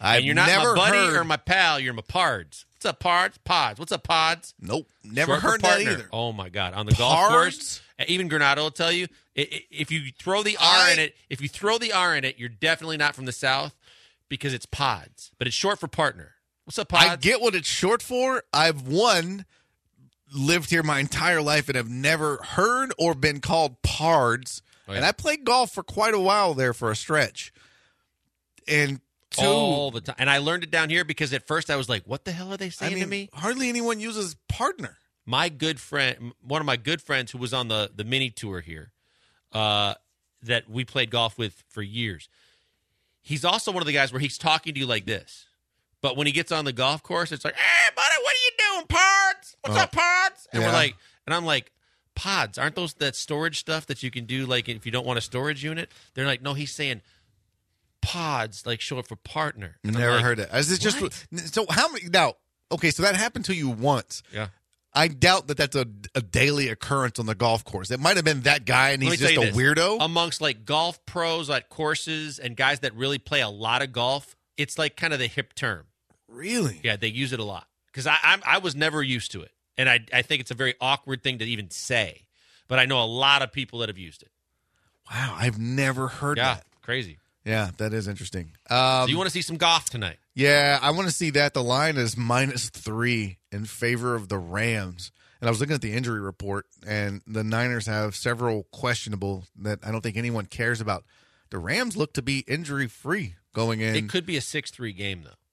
[SPEAKER 5] I've
[SPEAKER 4] and you're not
[SPEAKER 5] never
[SPEAKER 4] my buddy
[SPEAKER 5] heard-
[SPEAKER 4] or my pal. You're my pards. What's up, pards? Pods. What's up, pods?
[SPEAKER 5] Nope, never
[SPEAKER 4] Short for
[SPEAKER 5] heard that
[SPEAKER 4] partner.
[SPEAKER 5] either.
[SPEAKER 4] Oh my god! On the golf course,
[SPEAKER 5] Pards?
[SPEAKER 4] even Granado will tell you i- i- if you throw the R
[SPEAKER 5] I-
[SPEAKER 4] in it. If you throw the R in it, you're definitely not from the South because it's pods, but it's short for partner. What's up, pods?
[SPEAKER 5] I get what it's short for. I've one lived here my entire life and have never heard or been called pards.
[SPEAKER 4] Oh, yeah.
[SPEAKER 5] And I played golf for quite a while there for a stretch. And two,
[SPEAKER 4] all the time, and I learned it down here because at first I was like, "What the hell are they
[SPEAKER 5] I
[SPEAKER 4] saying
[SPEAKER 5] mean,
[SPEAKER 4] to me?"
[SPEAKER 5] hardly anyone uses partner.
[SPEAKER 4] My good friend, one of my good friends who was on the the mini tour here, uh, that we played golf with for years. He's also one of the guys where he's talking to you like this, but when he gets on the golf course, it's like, "Hey, buddy, what are you doing, pods? What's
[SPEAKER 5] Oh.
[SPEAKER 4] up, pods?" And
[SPEAKER 5] Yeah.
[SPEAKER 4] we're like, and I'm like, "Pods, aren't those that storage stuff that you can do like if you don't want a storage unit?" They're like, "No, he's saying pods, like short for partner." And I'm
[SPEAKER 5] Never
[SPEAKER 4] like,
[SPEAKER 5] heard it. Is it just
[SPEAKER 4] "What?"
[SPEAKER 5] so? How many now? Okay, so that happened to you once.
[SPEAKER 4] Yeah.
[SPEAKER 5] I doubt that that's a, a daily occurrence on the golf course. It might have been that guy, and
[SPEAKER 4] Let
[SPEAKER 5] he's
[SPEAKER 4] me
[SPEAKER 5] just
[SPEAKER 4] tell
[SPEAKER 5] a
[SPEAKER 4] you this.
[SPEAKER 5] weirdo.
[SPEAKER 4] Amongst like golf pros at courses and guys that really play a lot of golf, it's like kind of the hip term.
[SPEAKER 5] Really?
[SPEAKER 4] Yeah, they use it a lot because I I'm, I was never used to it, and I I think it's a very awkward thing to even say, but I know a lot of people that have used it.
[SPEAKER 5] Wow, I've never heard
[SPEAKER 4] Yeah,
[SPEAKER 5] that.
[SPEAKER 4] crazy.
[SPEAKER 5] Yeah, that is interesting. Um,
[SPEAKER 4] So you want to see some golf tonight?
[SPEAKER 5] Yeah, I want to see that. The line is minus three in favor of the Rams. And I was looking at the injury report, and the Niners have several questionable that I don't think anyone cares about. The Rams look to be injury-free going in.
[SPEAKER 4] It could be a six three game, though.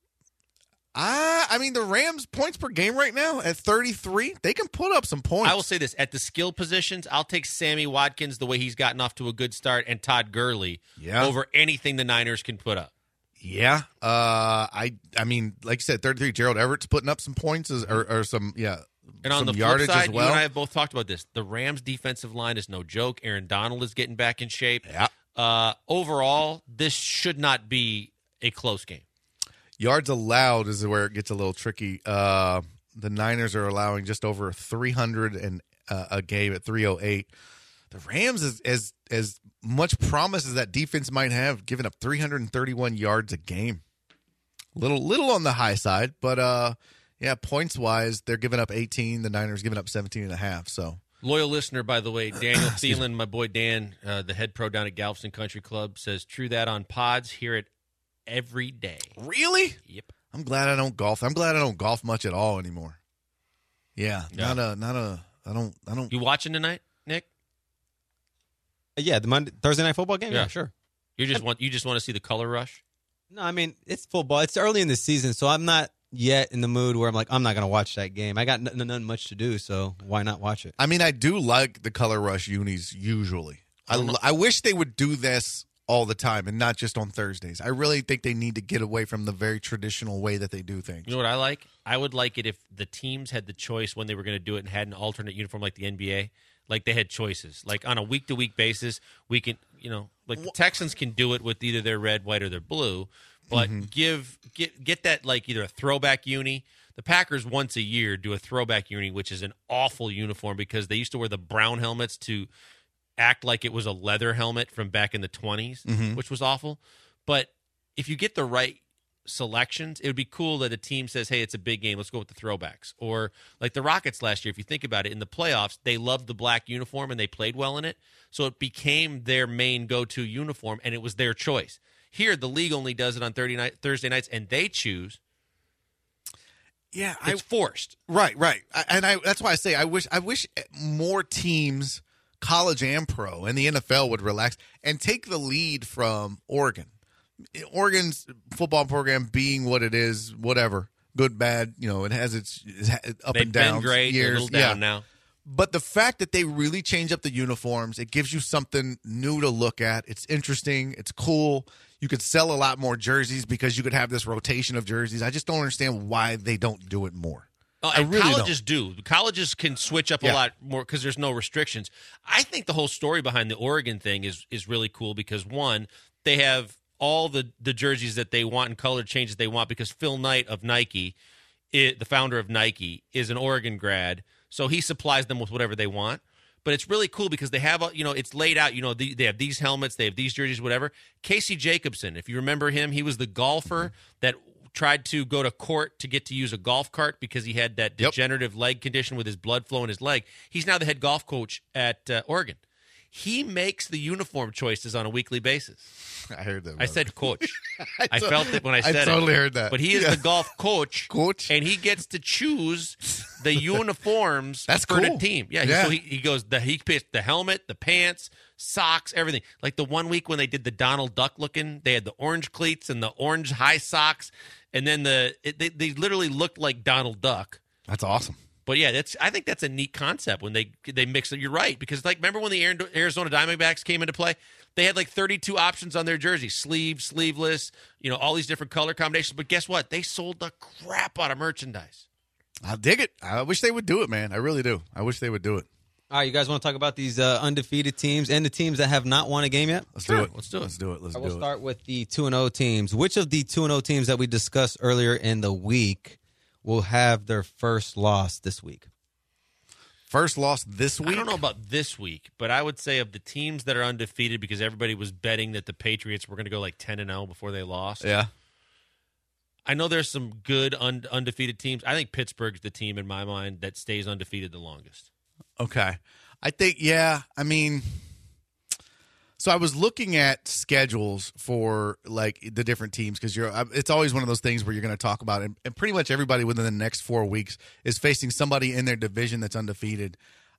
[SPEAKER 5] I, I mean, the Rams' points per game right now at thirty-three, they can put up some points.
[SPEAKER 4] I will say this. At the skill positions, I'll take Sammy Watkins the way he's gotten off to a good start and Todd Gurley
[SPEAKER 5] Yeah.
[SPEAKER 4] over anything the Niners can put up.
[SPEAKER 5] Yeah. Uh, I I mean, like you said, thirty-three, Gerald Everett's putting up some points as, or, or some, yeah,
[SPEAKER 4] And on
[SPEAKER 5] some
[SPEAKER 4] the flip
[SPEAKER 5] yardage
[SPEAKER 4] side,
[SPEAKER 5] as well.
[SPEAKER 4] you and I have both talked about this. The Rams' defensive line is no joke. Aaron Donald is getting back in shape.
[SPEAKER 5] Yeah.
[SPEAKER 4] Uh, overall, this should not be a close game.
[SPEAKER 5] Yards allowed is where it gets a little tricky. Uh, the Niners are allowing just over three hundred and uh, a game at three oh eight. The Rams, is, as as much promise as that defense might have, giving up three hundred thirty-one yards a game. Little little on the high side, but uh, yeah, points wise, they're giving up eighteen. The Niners giving up seventeen and a half. So
[SPEAKER 4] Loyal listener, by the way, Daniel Thielen, my boy Dan, uh, the head pro down at Galveston Country Club, says, "True that on pods. Hear it every day."
[SPEAKER 5] really,
[SPEAKER 4] Yep.
[SPEAKER 5] I'm glad I don't golf. I'm glad I don't golf much at all anymore. Yeah,
[SPEAKER 4] Yeah.
[SPEAKER 5] not a not a. I don't I don't.
[SPEAKER 4] You watching tonight, Nick?
[SPEAKER 6] Yeah, the Monday Thursday night football game. Yeah,
[SPEAKER 4] Yeah.
[SPEAKER 6] sure.
[SPEAKER 4] You just want you just want to see the color rush.
[SPEAKER 6] No, I mean it's football. It's early in the season, so I'm not yet in the mood where I'm like I'm not going to watch that game. I got n- n- much to do, so why not watch it?
[SPEAKER 5] I mean, I do like the color rush unis usually. I, l- I wish they would do this all the time and not just on Thursdays. I really think they need to get away from the very traditional way that they do things.
[SPEAKER 4] You know what I like? I would like it if the teams had the choice when they were going to do it and had an alternate uniform like the N B A. Like they had choices. Like on a week to week basis, we can, you know, like the Texans can do it with either their red, white, or their blue. But give get get that like either a throwback uni. The Packers once a year do a throwback uni, which is an awful uniform because they used to wear the brown helmets to act like it was a leather helmet from back in the twenties, which was awful. But if you get the right selections, it would be cool that a team says, hey, it's a big game, let's go with the throwbacks. Or like the Rockets last year, if you think about it, in the playoffs, they loved the black uniform and they played well in it. So it became their main go-to uniform, and it was their choice. Here, the league only does it on Thursday, night, Thursday nights, and they choose.
[SPEAKER 5] Yeah, I,
[SPEAKER 4] It's forced.
[SPEAKER 5] right, right, I, and I that's why I say I wish I wish more teams, college and pro, and the N F L would relax and take the lead from Oregon. Oregon's football program being what it is, whatever, good, bad, you know, it has its, its up
[SPEAKER 4] They've
[SPEAKER 5] and down
[SPEAKER 4] been great. They're a
[SPEAKER 5] years.
[SPEAKER 4] little down
[SPEAKER 5] yeah.
[SPEAKER 4] now.
[SPEAKER 5] But the fact that they really change up the uniforms, it gives you something new to look at. It's interesting. It's cool. You could sell a lot more jerseys because you could have this rotation of jerseys. I just don't understand why they don't do it more.
[SPEAKER 4] Oh,
[SPEAKER 5] I
[SPEAKER 4] and
[SPEAKER 5] really
[SPEAKER 4] colleges do. Colleges can switch up a
[SPEAKER 5] Yeah.
[SPEAKER 4] lot more because there's no restrictions. I think the whole story behind the Oregon thing is is really cool because, one, they have all the, the jerseys that they want and color changes they want because Phil Knight of Nike, it, the founder of Nike, is an Oregon grad. So he supplies them with whatever they want. but it's really cool because they have, you know, it's laid out. You know, the, they have these helmets, they have these jerseys, whatever. Casey Jacobson, if you remember him, he was the golfer that tried to go to court to get to use a golf cart because he had that
[SPEAKER 5] Yep.
[SPEAKER 4] degenerative leg condition with his blood flow in his leg. He's now the head golf coach at uh, Oregon. He makes the uniform choices on a weekly basis.
[SPEAKER 5] I heard that.
[SPEAKER 4] I said coach.
[SPEAKER 5] I
[SPEAKER 4] I
[SPEAKER 5] to-
[SPEAKER 4] felt it when I
[SPEAKER 5] I
[SPEAKER 4] said it.
[SPEAKER 5] totally heard that.
[SPEAKER 4] But he is
[SPEAKER 5] Yeah.
[SPEAKER 4] the golf coach.
[SPEAKER 5] Coach.
[SPEAKER 4] And he gets to choose the uniforms
[SPEAKER 5] That's
[SPEAKER 4] for
[SPEAKER 5] cool.
[SPEAKER 4] the team. Yeah.
[SPEAKER 5] Yeah.
[SPEAKER 4] So he, he goes, the, he picked the helmet, the pants, socks, everything. Like the one week when they did the Donald Duck looking, they had the orange cleats and the orange high socks. And then the it, they, they literally looked like Donald Duck.
[SPEAKER 5] That's awesome.
[SPEAKER 4] But yeah, that's I think that's a neat concept when they they mix it. You're right, because like remember when the Arizona Diamondbacks came into play, they had like thirty-two options on their jersey, sleeve, sleeveless, you know, all these different color combinations. But guess what? They sold the crap out of merchandise.
[SPEAKER 5] I dig it. I wish they would do it, man. I really do. I wish they would do it.
[SPEAKER 6] All right, you guys want to talk about these uh, undefeated teams and the teams that have not won a game yet?
[SPEAKER 5] Let's
[SPEAKER 4] Sure,
[SPEAKER 5] do it.
[SPEAKER 4] let's do it.
[SPEAKER 5] Let's do it. Let's
[SPEAKER 6] I
[SPEAKER 5] do
[SPEAKER 6] will
[SPEAKER 5] it.
[SPEAKER 6] start with the two and oh teams. Which of the two and oh teams that we discussed earlier in the week will have their first loss this week?
[SPEAKER 5] First loss this week.
[SPEAKER 4] I don't know about this week, but I would say of the teams that are undefeated, because everybody was betting that the Patriots were going to go like ten and oh before they lost.
[SPEAKER 5] Yeah.
[SPEAKER 4] I know there's some good un- undefeated teams. I think Pittsburgh's the team in my mind that stays undefeated the longest.
[SPEAKER 5] Okay. I think, yeah, I mean, so I was looking at schedules for like the different teams because you're, it's always one of those things where you're going to talk about it. And pretty much everybody within the next four weeks is facing somebody in their division that's undefeated.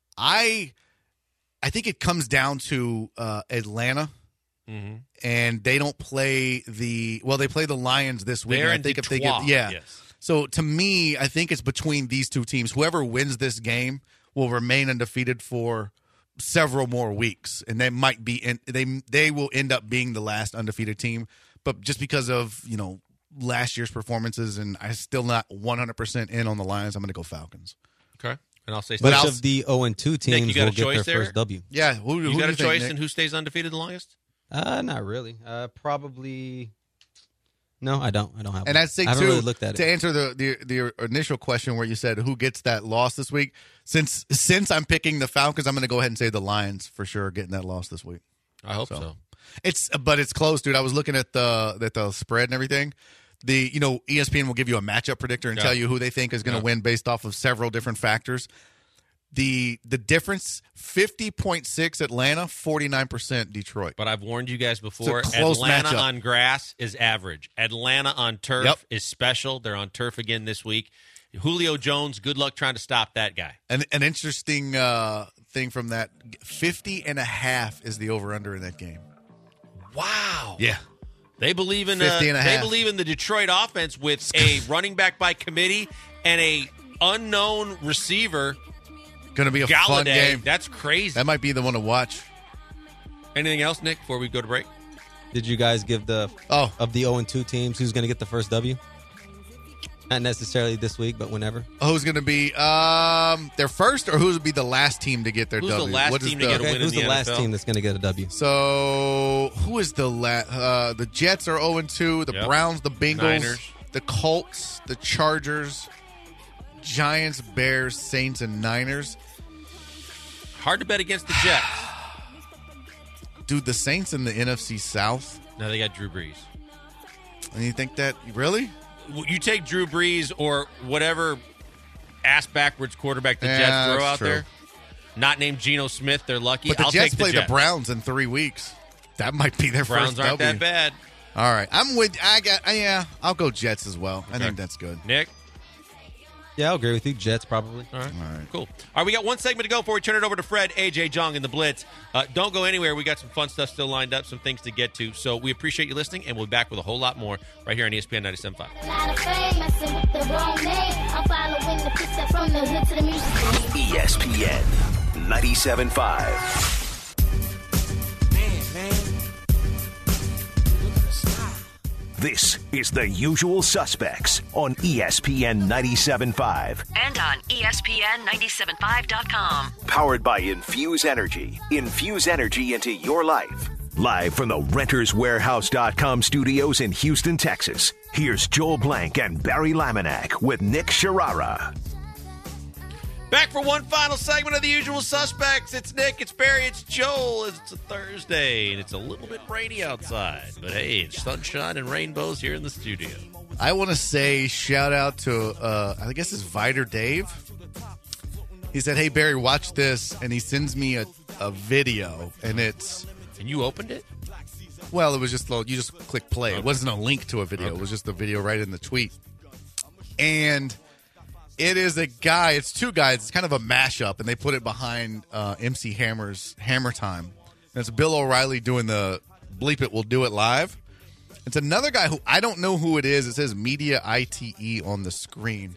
[SPEAKER 5] I, I think it comes down to uh, Atlanta.
[SPEAKER 4] Mm-hmm.
[SPEAKER 5] And they don't play the, well, they play the Lions this week.
[SPEAKER 4] They're
[SPEAKER 5] and I
[SPEAKER 4] in
[SPEAKER 5] think
[SPEAKER 4] Detroit.
[SPEAKER 5] if they get, yeah.
[SPEAKER 4] Yes.
[SPEAKER 5] So to me, I think it's between these two teams. Whoever wins this game will remain undefeated for several more weeks, and they might be in, they they will end up being the last undefeated team. But just because of you know last year's performances, and I'm still not one hundred percent in on the Lions, I'm going to go Falcons.
[SPEAKER 4] Okay. And I'll say
[SPEAKER 6] Which
[SPEAKER 5] I'll-
[SPEAKER 6] of the oh and two teams
[SPEAKER 4] you got a
[SPEAKER 6] will get
[SPEAKER 4] choice
[SPEAKER 6] their
[SPEAKER 4] there?
[SPEAKER 6] first W?
[SPEAKER 5] Yeah, who, who
[SPEAKER 4] you got
[SPEAKER 5] do
[SPEAKER 4] a
[SPEAKER 5] think,
[SPEAKER 4] choice
[SPEAKER 5] Nick?
[SPEAKER 4] in who stays undefeated the longest?
[SPEAKER 6] Uh, not really. Uh, probably. No, I don't. I don't have.
[SPEAKER 5] And
[SPEAKER 6] one.
[SPEAKER 5] I'd say
[SPEAKER 6] I haven't
[SPEAKER 5] too,
[SPEAKER 6] really looked at
[SPEAKER 5] to
[SPEAKER 6] it.
[SPEAKER 5] answer the, the the initial question where you said who gets that loss this week, since since I'm picking the Falcons, I'm going to go ahead and say the Lions for sure getting that loss this week.
[SPEAKER 4] I hope so.
[SPEAKER 5] So. It's but it's close, dude. I was looking at the at the spread and everything. The you know E S P N will give you a matchup predictor and
[SPEAKER 4] Yeah.
[SPEAKER 5] tell you who they think is going to
[SPEAKER 4] Yeah.
[SPEAKER 5] win based off of several different factors. The the difference fifty point six Atlanta, forty-nine percent Detroit.
[SPEAKER 4] But I've warned you guys before.
[SPEAKER 5] It's a close
[SPEAKER 4] Atlanta
[SPEAKER 5] matchup.
[SPEAKER 4] on grass is average. Atlanta on turf
[SPEAKER 5] Yep.
[SPEAKER 4] is special. They're on turf again this week. Julio Jones, good luck trying to stop that guy.
[SPEAKER 5] An, an interesting uh, thing from that, fifty and a half is the over-under in that game.
[SPEAKER 4] Wow.
[SPEAKER 5] Yeah.
[SPEAKER 4] They believe in uh,
[SPEAKER 5] fifty and a
[SPEAKER 4] they
[SPEAKER 5] half.
[SPEAKER 4] believe in the Detroit offense with a running back by committee and a unknown receiver,
[SPEAKER 5] Going to be a fun
[SPEAKER 4] Galladay.
[SPEAKER 5] game.
[SPEAKER 4] That's crazy.
[SPEAKER 5] That might be the one to watch.
[SPEAKER 4] Anything else, Nick, before we go to break?
[SPEAKER 6] Did you guys give the
[SPEAKER 5] Oh.
[SPEAKER 6] of the oh and two teams who's going to get the first W? Not necessarily this week, but whenever.
[SPEAKER 5] Who's going to be um, their first, or who's would be the last team to get their
[SPEAKER 4] Who's the
[SPEAKER 5] W?
[SPEAKER 4] last
[SPEAKER 5] What is
[SPEAKER 4] team to
[SPEAKER 5] the-
[SPEAKER 4] get a
[SPEAKER 6] Okay,
[SPEAKER 4] win
[SPEAKER 6] who's
[SPEAKER 4] in the
[SPEAKER 6] the last
[SPEAKER 4] N F L?
[SPEAKER 6] team that's going to get a W?
[SPEAKER 5] So who is the la- uh, the Jets are oh and two, the
[SPEAKER 4] Yep.
[SPEAKER 5] Browns, the Bengals,
[SPEAKER 4] Niners.
[SPEAKER 5] the Colts, the Chargers, Giants, Bears, Saints, and Niners.
[SPEAKER 4] Hard to bet against the Jets.
[SPEAKER 5] Dude, the Saints in the N F C South.
[SPEAKER 4] Now they got Drew Brees.
[SPEAKER 5] And you think that really?
[SPEAKER 4] You take Drew Brees or whatever ass backwards quarterback the
[SPEAKER 5] Yeah,
[SPEAKER 4] Jets throw
[SPEAKER 5] that's
[SPEAKER 4] out
[SPEAKER 5] true.
[SPEAKER 4] there. Not named Geno Smith. They're lucky.
[SPEAKER 5] But the
[SPEAKER 4] I'll
[SPEAKER 5] Jets
[SPEAKER 4] take the
[SPEAKER 5] play
[SPEAKER 4] Jets.
[SPEAKER 5] the Browns in three weeks. That might be their
[SPEAKER 4] Browns
[SPEAKER 5] first
[SPEAKER 4] aren't
[SPEAKER 5] W.
[SPEAKER 4] that bad.
[SPEAKER 5] All right, I'm with. I got. Yeah, I'll go Jets as well. I
[SPEAKER 4] Okay.
[SPEAKER 5] think that's good.
[SPEAKER 4] Nick?
[SPEAKER 6] Yeah, I'll agree with you. Jets, probably.
[SPEAKER 4] All right.
[SPEAKER 5] All right.
[SPEAKER 4] Cool. All right, we got one segment to go before we turn it over to Fred, A J, Jong, and the Blitz. Uh, don't go anywhere. We got some fun stuff still lined up, some things to get to. So we appreciate you listening, and we'll be back with a whole lot more right here on E S P N ninety-seven point five.
[SPEAKER 9] A lot of fame, messing with the wrong name. I'm following the footsteps from the hood to the music.
[SPEAKER 1] E S P N ninety-seven point five.
[SPEAKER 7] Man, man. Look at the style.
[SPEAKER 1] This is The Usual Suspects on E S P N ninety-seven point five.
[SPEAKER 2] And on E S P N ninety-seven point five dot com.
[SPEAKER 1] Powered by Infuse Energy. Infuse energy into your life. Live from the Renters Warehouse dot com studios in Houston, Texas. Here's Joel Blank and Barry Laminack with Nick Sharara.
[SPEAKER 4] Back for one final segment of The Usual Suspects. It's Nick, it's Barry, it's Joel. It's a Thursday, and it's a little bit rainy outside. But hey, it's sunshine and rainbows here in the studio.
[SPEAKER 5] I want to say shout out to, uh, I guess it's Vider Dave. He said, hey, Barry, watch this. And he sends me a, a video, and it's...
[SPEAKER 4] And you opened it?
[SPEAKER 5] Well, it was just, you just click play.
[SPEAKER 4] Okay.
[SPEAKER 5] It wasn't a link to a video.
[SPEAKER 4] Okay.
[SPEAKER 5] It was just a video right in the tweet. And... it is a guy, it's two guys, it's kind of a mashup, and they put it behind uh, M C Hammer's Hammer Time. And it's Bill O'Reilly doing the Bleep It, We'll Do It live. It's another guy who, I don't know who it is. It says Media I T E on the screen.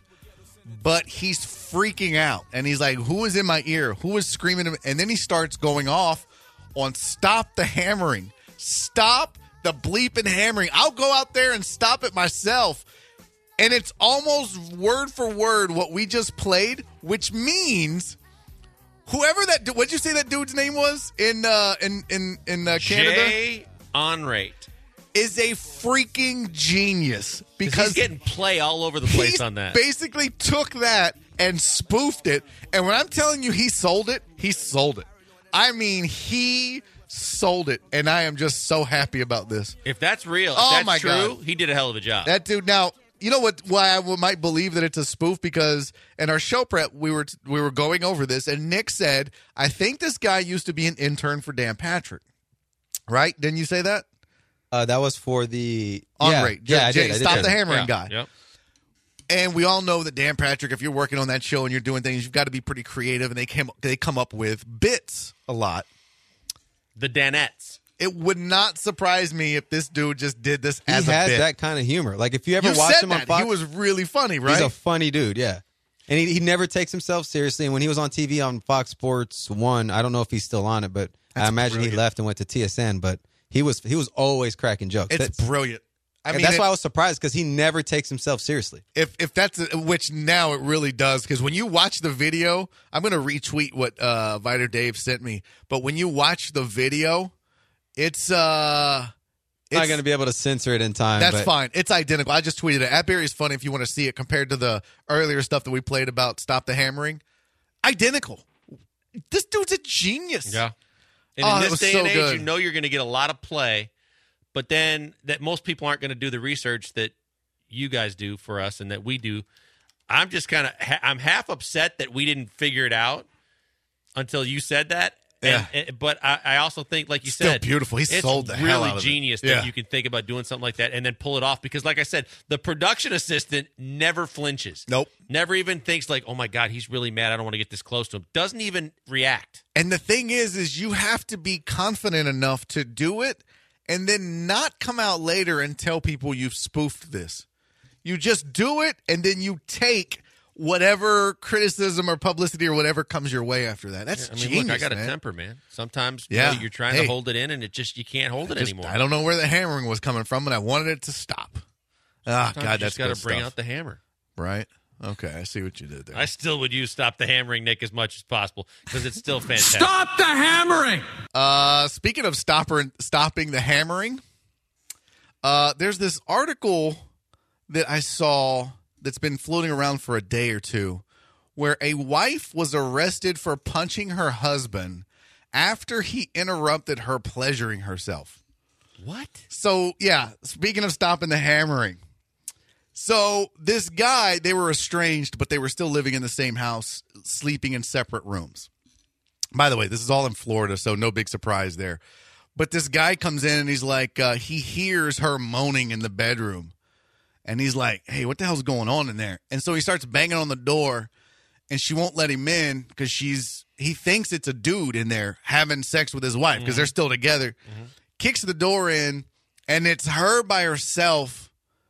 [SPEAKER 5] But he's freaking out. And he's like, who is in my ear? Who is screaming? And then he starts going off on stop the hammering. Stop the bleeping hammering. I'll go out there and stop it myself. And it's almost word for word what we just played, which means whoever that what'd you say that dude's name was in uh, in in in uh, Canada?
[SPEAKER 4] Jay Onrate
[SPEAKER 5] is a freaking genius because
[SPEAKER 4] he's getting play all over the place on that.
[SPEAKER 5] Basically, took that and spoofed it, and when I'm telling you he sold it, he sold it. I mean, he sold it, and I am just so happy about this.
[SPEAKER 4] If that's real, if
[SPEAKER 5] oh
[SPEAKER 4] that's
[SPEAKER 5] my
[SPEAKER 4] true,
[SPEAKER 5] God.
[SPEAKER 4] He did a hell of a job.
[SPEAKER 5] That dude now. You know what? Why I w- might believe that it's a spoof, because in our show prep we were t- we were going over this, and Nick said, "I think this guy used to be an intern for Dan Patrick." Right? Didn't you say that?
[SPEAKER 6] Uh, that was for the
[SPEAKER 5] On
[SPEAKER 6] yeah,
[SPEAKER 5] rate.
[SPEAKER 6] Yeah, I
[SPEAKER 5] J-
[SPEAKER 6] did. I did,
[SPEAKER 5] Stop
[SPEAKER 6] yeah.
[SPEAKER 5] the hammering
[SPEAKER 4] Yeah.
[SPEAKER 5] guy.
[SPEAKER 4] Yep.
[SPEAKER 5] And we all know that Dan Patrick, if you're working on that show and you're doing things, you've got to be pretty creative, and they came they come up with bits a lot.
[SPEAKER 4] The Danettes.
[SPEAKER 5] It would not surprise me if this dude just did this
[SPEAKER 6] He
[SPEAKER 5] as
[SPEAKER 6] has
[SPEAKER 5] a bit.
[SPEAKER 6] that kind of humor. Like if you ever
[SPEAKER 5] You
[SPEAKER 6] watch
[SPEAKER 5] said
[SPEAKER 6] him on
[SPEAKER 5] that.
[SPEAKER 6] Fox,
[SPEAKER 5] He was really funny, right?
[SPEAKER 6] he's a funny dude. Yeah, and he he never takes himself seriously. And when he was on T V on Fox Sports One, I don't know if he's still on it, but
[SPEAKER 5] That's
[SPEAKER 6] I imagine
[SPEAKER 5] brilliant.
[SPEAKER 6] he left and went to T S N. But he was he was always cracking jokes.
[SPEAKER 5] It's
[SPEAKER 6] That's-
[SPEAKER 5] brilliant. I
[SPEAKER 6] and
[SPEAKER 5] mean,
[SPEAKER 6] that's
[SPEAKER 5] it-
[SPEAKER 6] why I was surprised because he never takes himself seriously.
[SPEAKER 5] If if that's a, which now it really does, because when you watch the video, I'm going to retweet what uh, Vider Dave sent me. But when you watch the video, it's uh, it's
[SPEAKER 6] Not going to be able to censor it in time.
[SPEAKER 5] that's
[SPEAKER 6] but
[SPEAKER 5] fine. It's identical. I just tweeted it. At Barry's funny if you want to see it compared to the earlier stuff that we played about Stop the Hammering. Identical. This dude's a genius.
[SPEAKER 4] Yeah. And
[SPEAKER 5] Oh,
[SPEAKER 4] in
[SPEAKER 5] it
[SPEAKER 4] this
[SPEAKER 5] was
[SPEAKER 4] day
[SPEAKER 5] so
[SPEAKER 4] and age,
[SPEAKER 5] good.
[SPEAKER 4] you know you're going to get a lot of play, but then that most people aren't going to do the research that you guys do for us and that we do. I'm just kind of ha- I'm half upset that we didn't figure it out until you said that. And,
[SPEAKER 5] Yeah.
[SPEAKER 4] and- but I, I also think, like you
[SPEAKER 5] Still
[SPEAKER 4] said,
[SPEAKER 5] beautiful. He
[SPEAKER 4] it's
[SPEAKER 5] sold the
[SPEAKER 4] really
[SPEAKER 5] hell out of it.
[SPEAKER 4] genius that
[SPEAKER 5] Yeah.
[SPEAKER 4] you can think about doing something like that and then pull it off. Because, like I said, the production assistant never flinches.
[SPEAKER 5] Nope.
[SPEAKER 4] Never even thinks like, "Oh my God, he's really mad. I don't want to get this close to him." Doesn't even react.
[SPEAKER 5] And the thing is, is you have to be confident enough to do it and then not come out later and tell people you've spoofed this. You just do it, and then you take whatever criticism or publicity or whatever comes your way after that. That's
[SPEAKER 4] I mean,
[SPEAKER 5] genius,
[SPEAKER 4] look, I got a
[SPEAKER 5] man.
[SPEAKER 4] temper, man. Sometimes you
[SPEAKER 5] Yeah.
[SPEAKER 4] know, you're trying
[SPEAKER 5] Hey.
[SPEAKER 4] to hold it in, and it just you can't hold it
[SPEAKER 5] Just-
[SPEAKER 4] anymore.
[SPEAKER 5] I don't know where the hammering was coming from, and I wanted it to stop. Ah,
[SPEAKER 4] Sometimes
[SPEAKER 5] God,
[SPEAKER 4] you
[SPEAKER 5] that's
[SPEAKER 4] got to
[SPEAKER 5] good
[SPEAKER 4] bring
[SPEAKER 5] stuff.
[SPEAKER 4] out the hammer.
[SPEAKER 5] Right? Okay, I see what you did there.
[SPEAKER 4] I still would use stop the hammering, Nick, as much as possible because it's still fantastic.
[SPEAKER 8] Stop the hammering!
[SPEAKER 5] Uh, speaking of stopper, stopping the hammering, uh, there's this article that I saw that's been floating around for a day or two where a wife was arrested for punching her husband after he interrupted her pleasuring herself.
[SPEAKER 4] What?
[SPEAKER 5] So, yeah, speaking of stopping the hammering. So, this guy, they were estranged, but they were still living in the same house, sleeping in separate rooms. By the way, this is all in Florida, so no big surprise there. But this guy comes in and he's like, uh, he hears her moaning in the bedroom. And he's like, hey, what the hell's going on in there? And so he starts banging on the door, and she won't let him in because she's, he thinks it's a dude in there having sex with his wife because
[SPEAKER 4] Mm-hmm.
[SPEAKER 5] they're still together. Mm-hmm. Kicks the door in, and it's her by herself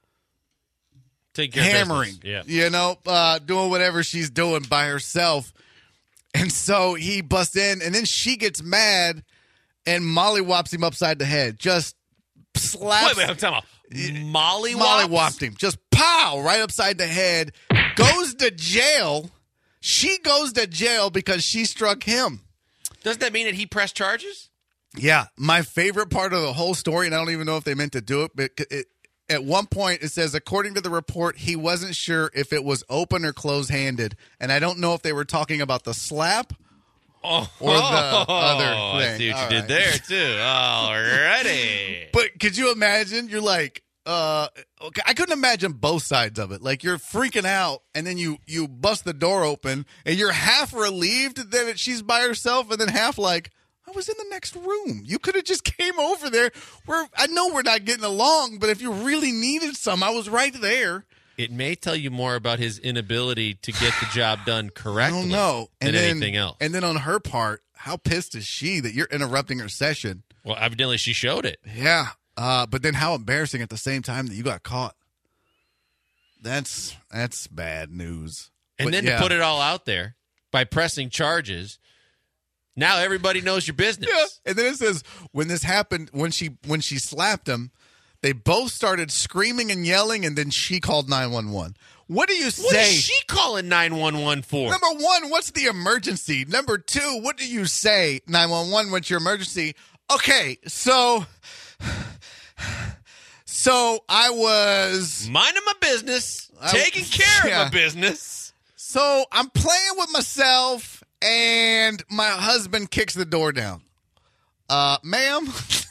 [SPEAKER 4] Take care of
[SPEAKER 5] hammering,
[SPEAKER 4] business. Yeah.
[SPEAKER 5] you know, uh, doing whatever she's doing by herself. And so he busts in, and then she gets mad and mollywops him upside the head. Just slaps.
[SPEAKER 4] Wait, wait, I'm talking about Molly
[SPEAKER 5] mollywopped him. Just pow, right upside the head. Goes to jail. She goes to jail because she struck him.
[SPEAKER 4] Doesn't that mean that he pressed charges?
[SPEAKER 5] Yeah, my favorite part of the whole story, and I don't even know if they meant to do it, but it, At one point, it says, according to the report, he wasn't sure if it was open or closed-handed. And I don't know if they were talking about the slap
[SPEAKER 4] oh,
[SPEAKER 5] or the other thing.
[SPEAKER 4] I see what
[SPEAKER 5] All
[SPEAKER 4] you
[SPEAKER 5] right.
[SPEAKER 4] did there, too. Alrighty.
[SPEAKER 5] But could you imagine? You're like, uh, okay, I couldn't imagine both sides of it. Like, you're freaking out, and then you, you bust the door open, and you're half relieved that she's by herself, and then half like, I was in the next room. You could have just came over there. We're, I know we're not getting along, but if you really needed some, I was right there.
[SPEAKER 4] It may tell you more about his inability to get the job done correctly
[SPEAKER 5] I don't know.
[SPEAKER 4] than
[SPEAKER 5] And then,
[SPEAKER 4] anything else.
[SPEAKER 5] And then on her part, how pissed is she that you're interrupting her session?
[SPEAKER 4] Well, evidently she showed it.
[SPEAKER 5] Yeah. Uh, but then how embarrassing at the same time that you got caught. That's that's bad news.
[SPEAKER 4] And
[SPEAKER 5] But
[SPEAKER 4] then
[SPEAKER 5] yeah.
[SPEAKER 4] to put it all out there by pressing charges, now everybody knows your business.
[SPEAKER 5] Yeah. And then it says when this happened, when she when she slapped him, they both started screaming and yelling, and then she called nine one one. What do you say?
[SPEAKER 4] What is she calling nine one one for?
[SPEAKER 5] Number one, what's the emergency? Number two, what do you say? nine one one, what's your emergency? Okay, so so I was
[SPEAKER 4] minding my business,
[SPEAKER 5] I-
[SPEAKER 4] taking care
[SPEAKER 5] yeah.
[SPEAKER 4] of my business.
[SPEAKER 5] So I'm playing with myself, and my husband kicks the door down. Uh, ma'am,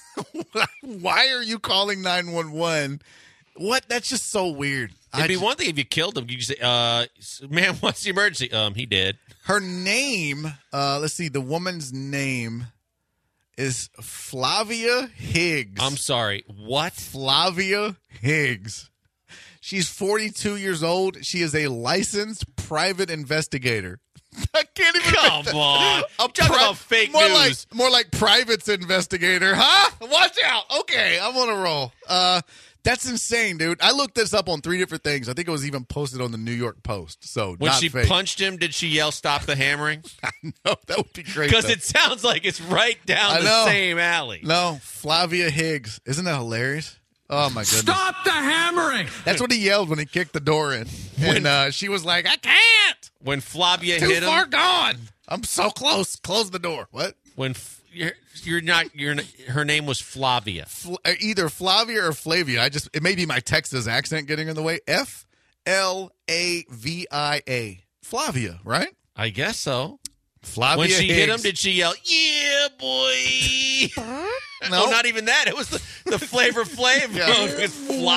[SPEAKER 5] why are you calling nine one one? What? That's just so weird.
[SPEAKER 4] It'd
[SPEAKER 5] I
[SPEAKER 4] be
[SPEAKER 5] just-
[SPEAKER 4] one thing if you killed him. You could say, uh, man, what's the emergency? Um, he did.
[SPEAKER 5] Her name, uh, let's see, the woman's name is Flavia Higgs.
[SPEAKER 4] I'm sorry. What?
[SPEAKER 5] Flavia Higgs. She's forty-two years old. She is a licensed private investigator. I can't even.
[SPEAKER 4] Come on.
[SPEAKER 5] A
[SPEAKER 4] Talk about fake
[SPEAKER 5] more
[SPEAKER 4] news.
[SPEAKER 5] Like, more like private's investigator, huh? Watch out. Okay, I'm on a roll. Uh, that's insane, dude. I looked this up on three different things. I think it was even posted on the New York Post. So
[SPEAKER 4] When
[SPEAKER 5] not
[SPEAKER 4] she
[SPEAKER 5] fake.
[SPEAKER 4] punched him, did she yell, stop the hammering?
[SPEAKER 5] No, that would be great.
[SPEAKER 4] Because
[SPEAKER 5] though.
[SPEAKER 4] it sounds like it's right down
[SPEAKER 5] I
[SPEAKER 4] the
[SPEAKER 5] know.
[SPEAKER 4] same alley.
[SPEAKER 5] No, Flavia Higgs. Isn't that hilarious? Oh, my goodness.
[SPEAKER 8] Stop the hammering!
[SPEAKER 5] That's what he yelled when he kicked the door in. And uh, she was like, I can't.
[SPEAKER 4] When Flavia
[SPEAKER 5] Too
[SPEAKER 4] hit
[SPEAKER 5] far
[SPEAKER 4] him,
[SPEAKER 5] gone. I'm so close. Close the door. What?
[SPEAKER 4] when f- you're, you're not, you're not, her name was Flavia.
[SPEAKER 5] Fl- uh, either Flavia or Flavia. I just, it may be my Texas accent getting in the way. F L A V I A. Flavia, right?
[SPEAKER 4] I guess so.
[SPEAKER 5] Flavia
[SPEAKER 4] When she
[SPEAKER 5] Higgs.
[SPEAKER 4] hit him, did she yell, yeah, boy?
[SPEAKER 5] No.
[SPEAKER 4] Oh, not even that. It was the, the Flavor Flav.
[SPEAKER 5] Yeah.
[SPEAKER 4] It was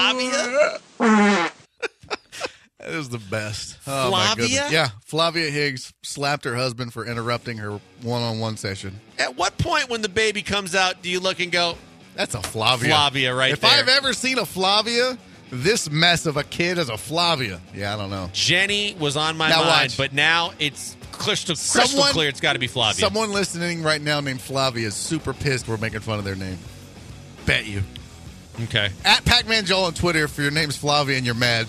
[SPEAKER 4] Flavia.
[SPEAKER 5] That is the best. Oh, my
[SPEAKER 4] Flavia?
[SPEAKER 5] goodness. Yeah, Flavia Higgs slapped her husband for interrupting her one-on-one session.
[SPEAKER 4] At what point when the baby comes out do you look and go,
[SPEAKER 5] That's a Flavia.
[SPEAKER 4] Flavia right
[SPEAKER 5] if
[SPEAKER 4] there.
[SPEAKER 5] I've ever seen a Flavia, this mess of a kid is a Flavia. Yeah, I don't know.
[SPEAKER 4] Jenny was on my
[SPEAKER 5] Now
[SPEAKER 4] mind,
[SPEAKER 5] watch.
[SPEAKER 4] but now it's crystal, crystal
[SPEAKER 5] Someone-
[SPEAKER 4] clear it's got to be Flavia.
[SPEAKER 5] Someone listening right now named Flavia is super pissed we're making fun of their name. Bet you.
[SPEAKER 4] Okay.
[SPEAKER 5] At Pac-Man Joel on Twitter if your name's Flavia and you're mad.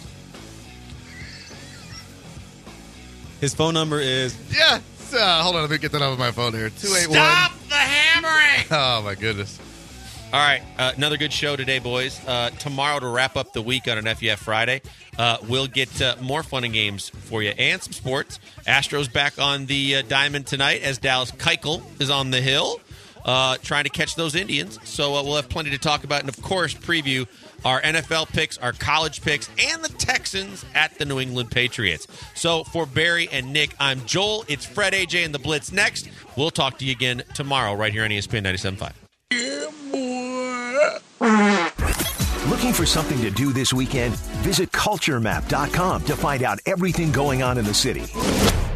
[SPEAKER 6] His phone number is
[SPEAKER 5] Yeah. Uh, hold on, let me get that off of my phone here. two eight one.
[SPEAKER 4] Stop the hammering!
[SPEAKER 5] Oh, my goodness.
[SPEAKER 4] All right, uh, another good show today, boys. Uh, tomorrow to wrap up the week on an F E F Friday, uh, we'll get uh, more fun and games for you and some sports. Astros back on the uh, diamond tonight as Dallas Keuchel is on the hill uh, trying to catch those Indians. So uh, we'll have plenty to talk about and, of course, preview our N F L picks, our college picks, and the Texans at the New England Patriots. So for Barry and Nick, I'm Joel. It's Fred, A J, and the Blitz next. We'll talk to you again tomorrow right here on E S P N ninety-seven point five.
[SPEAKER 1] Looking for something to do this weekend? Visit culture map dot com to find out everything going on in the city.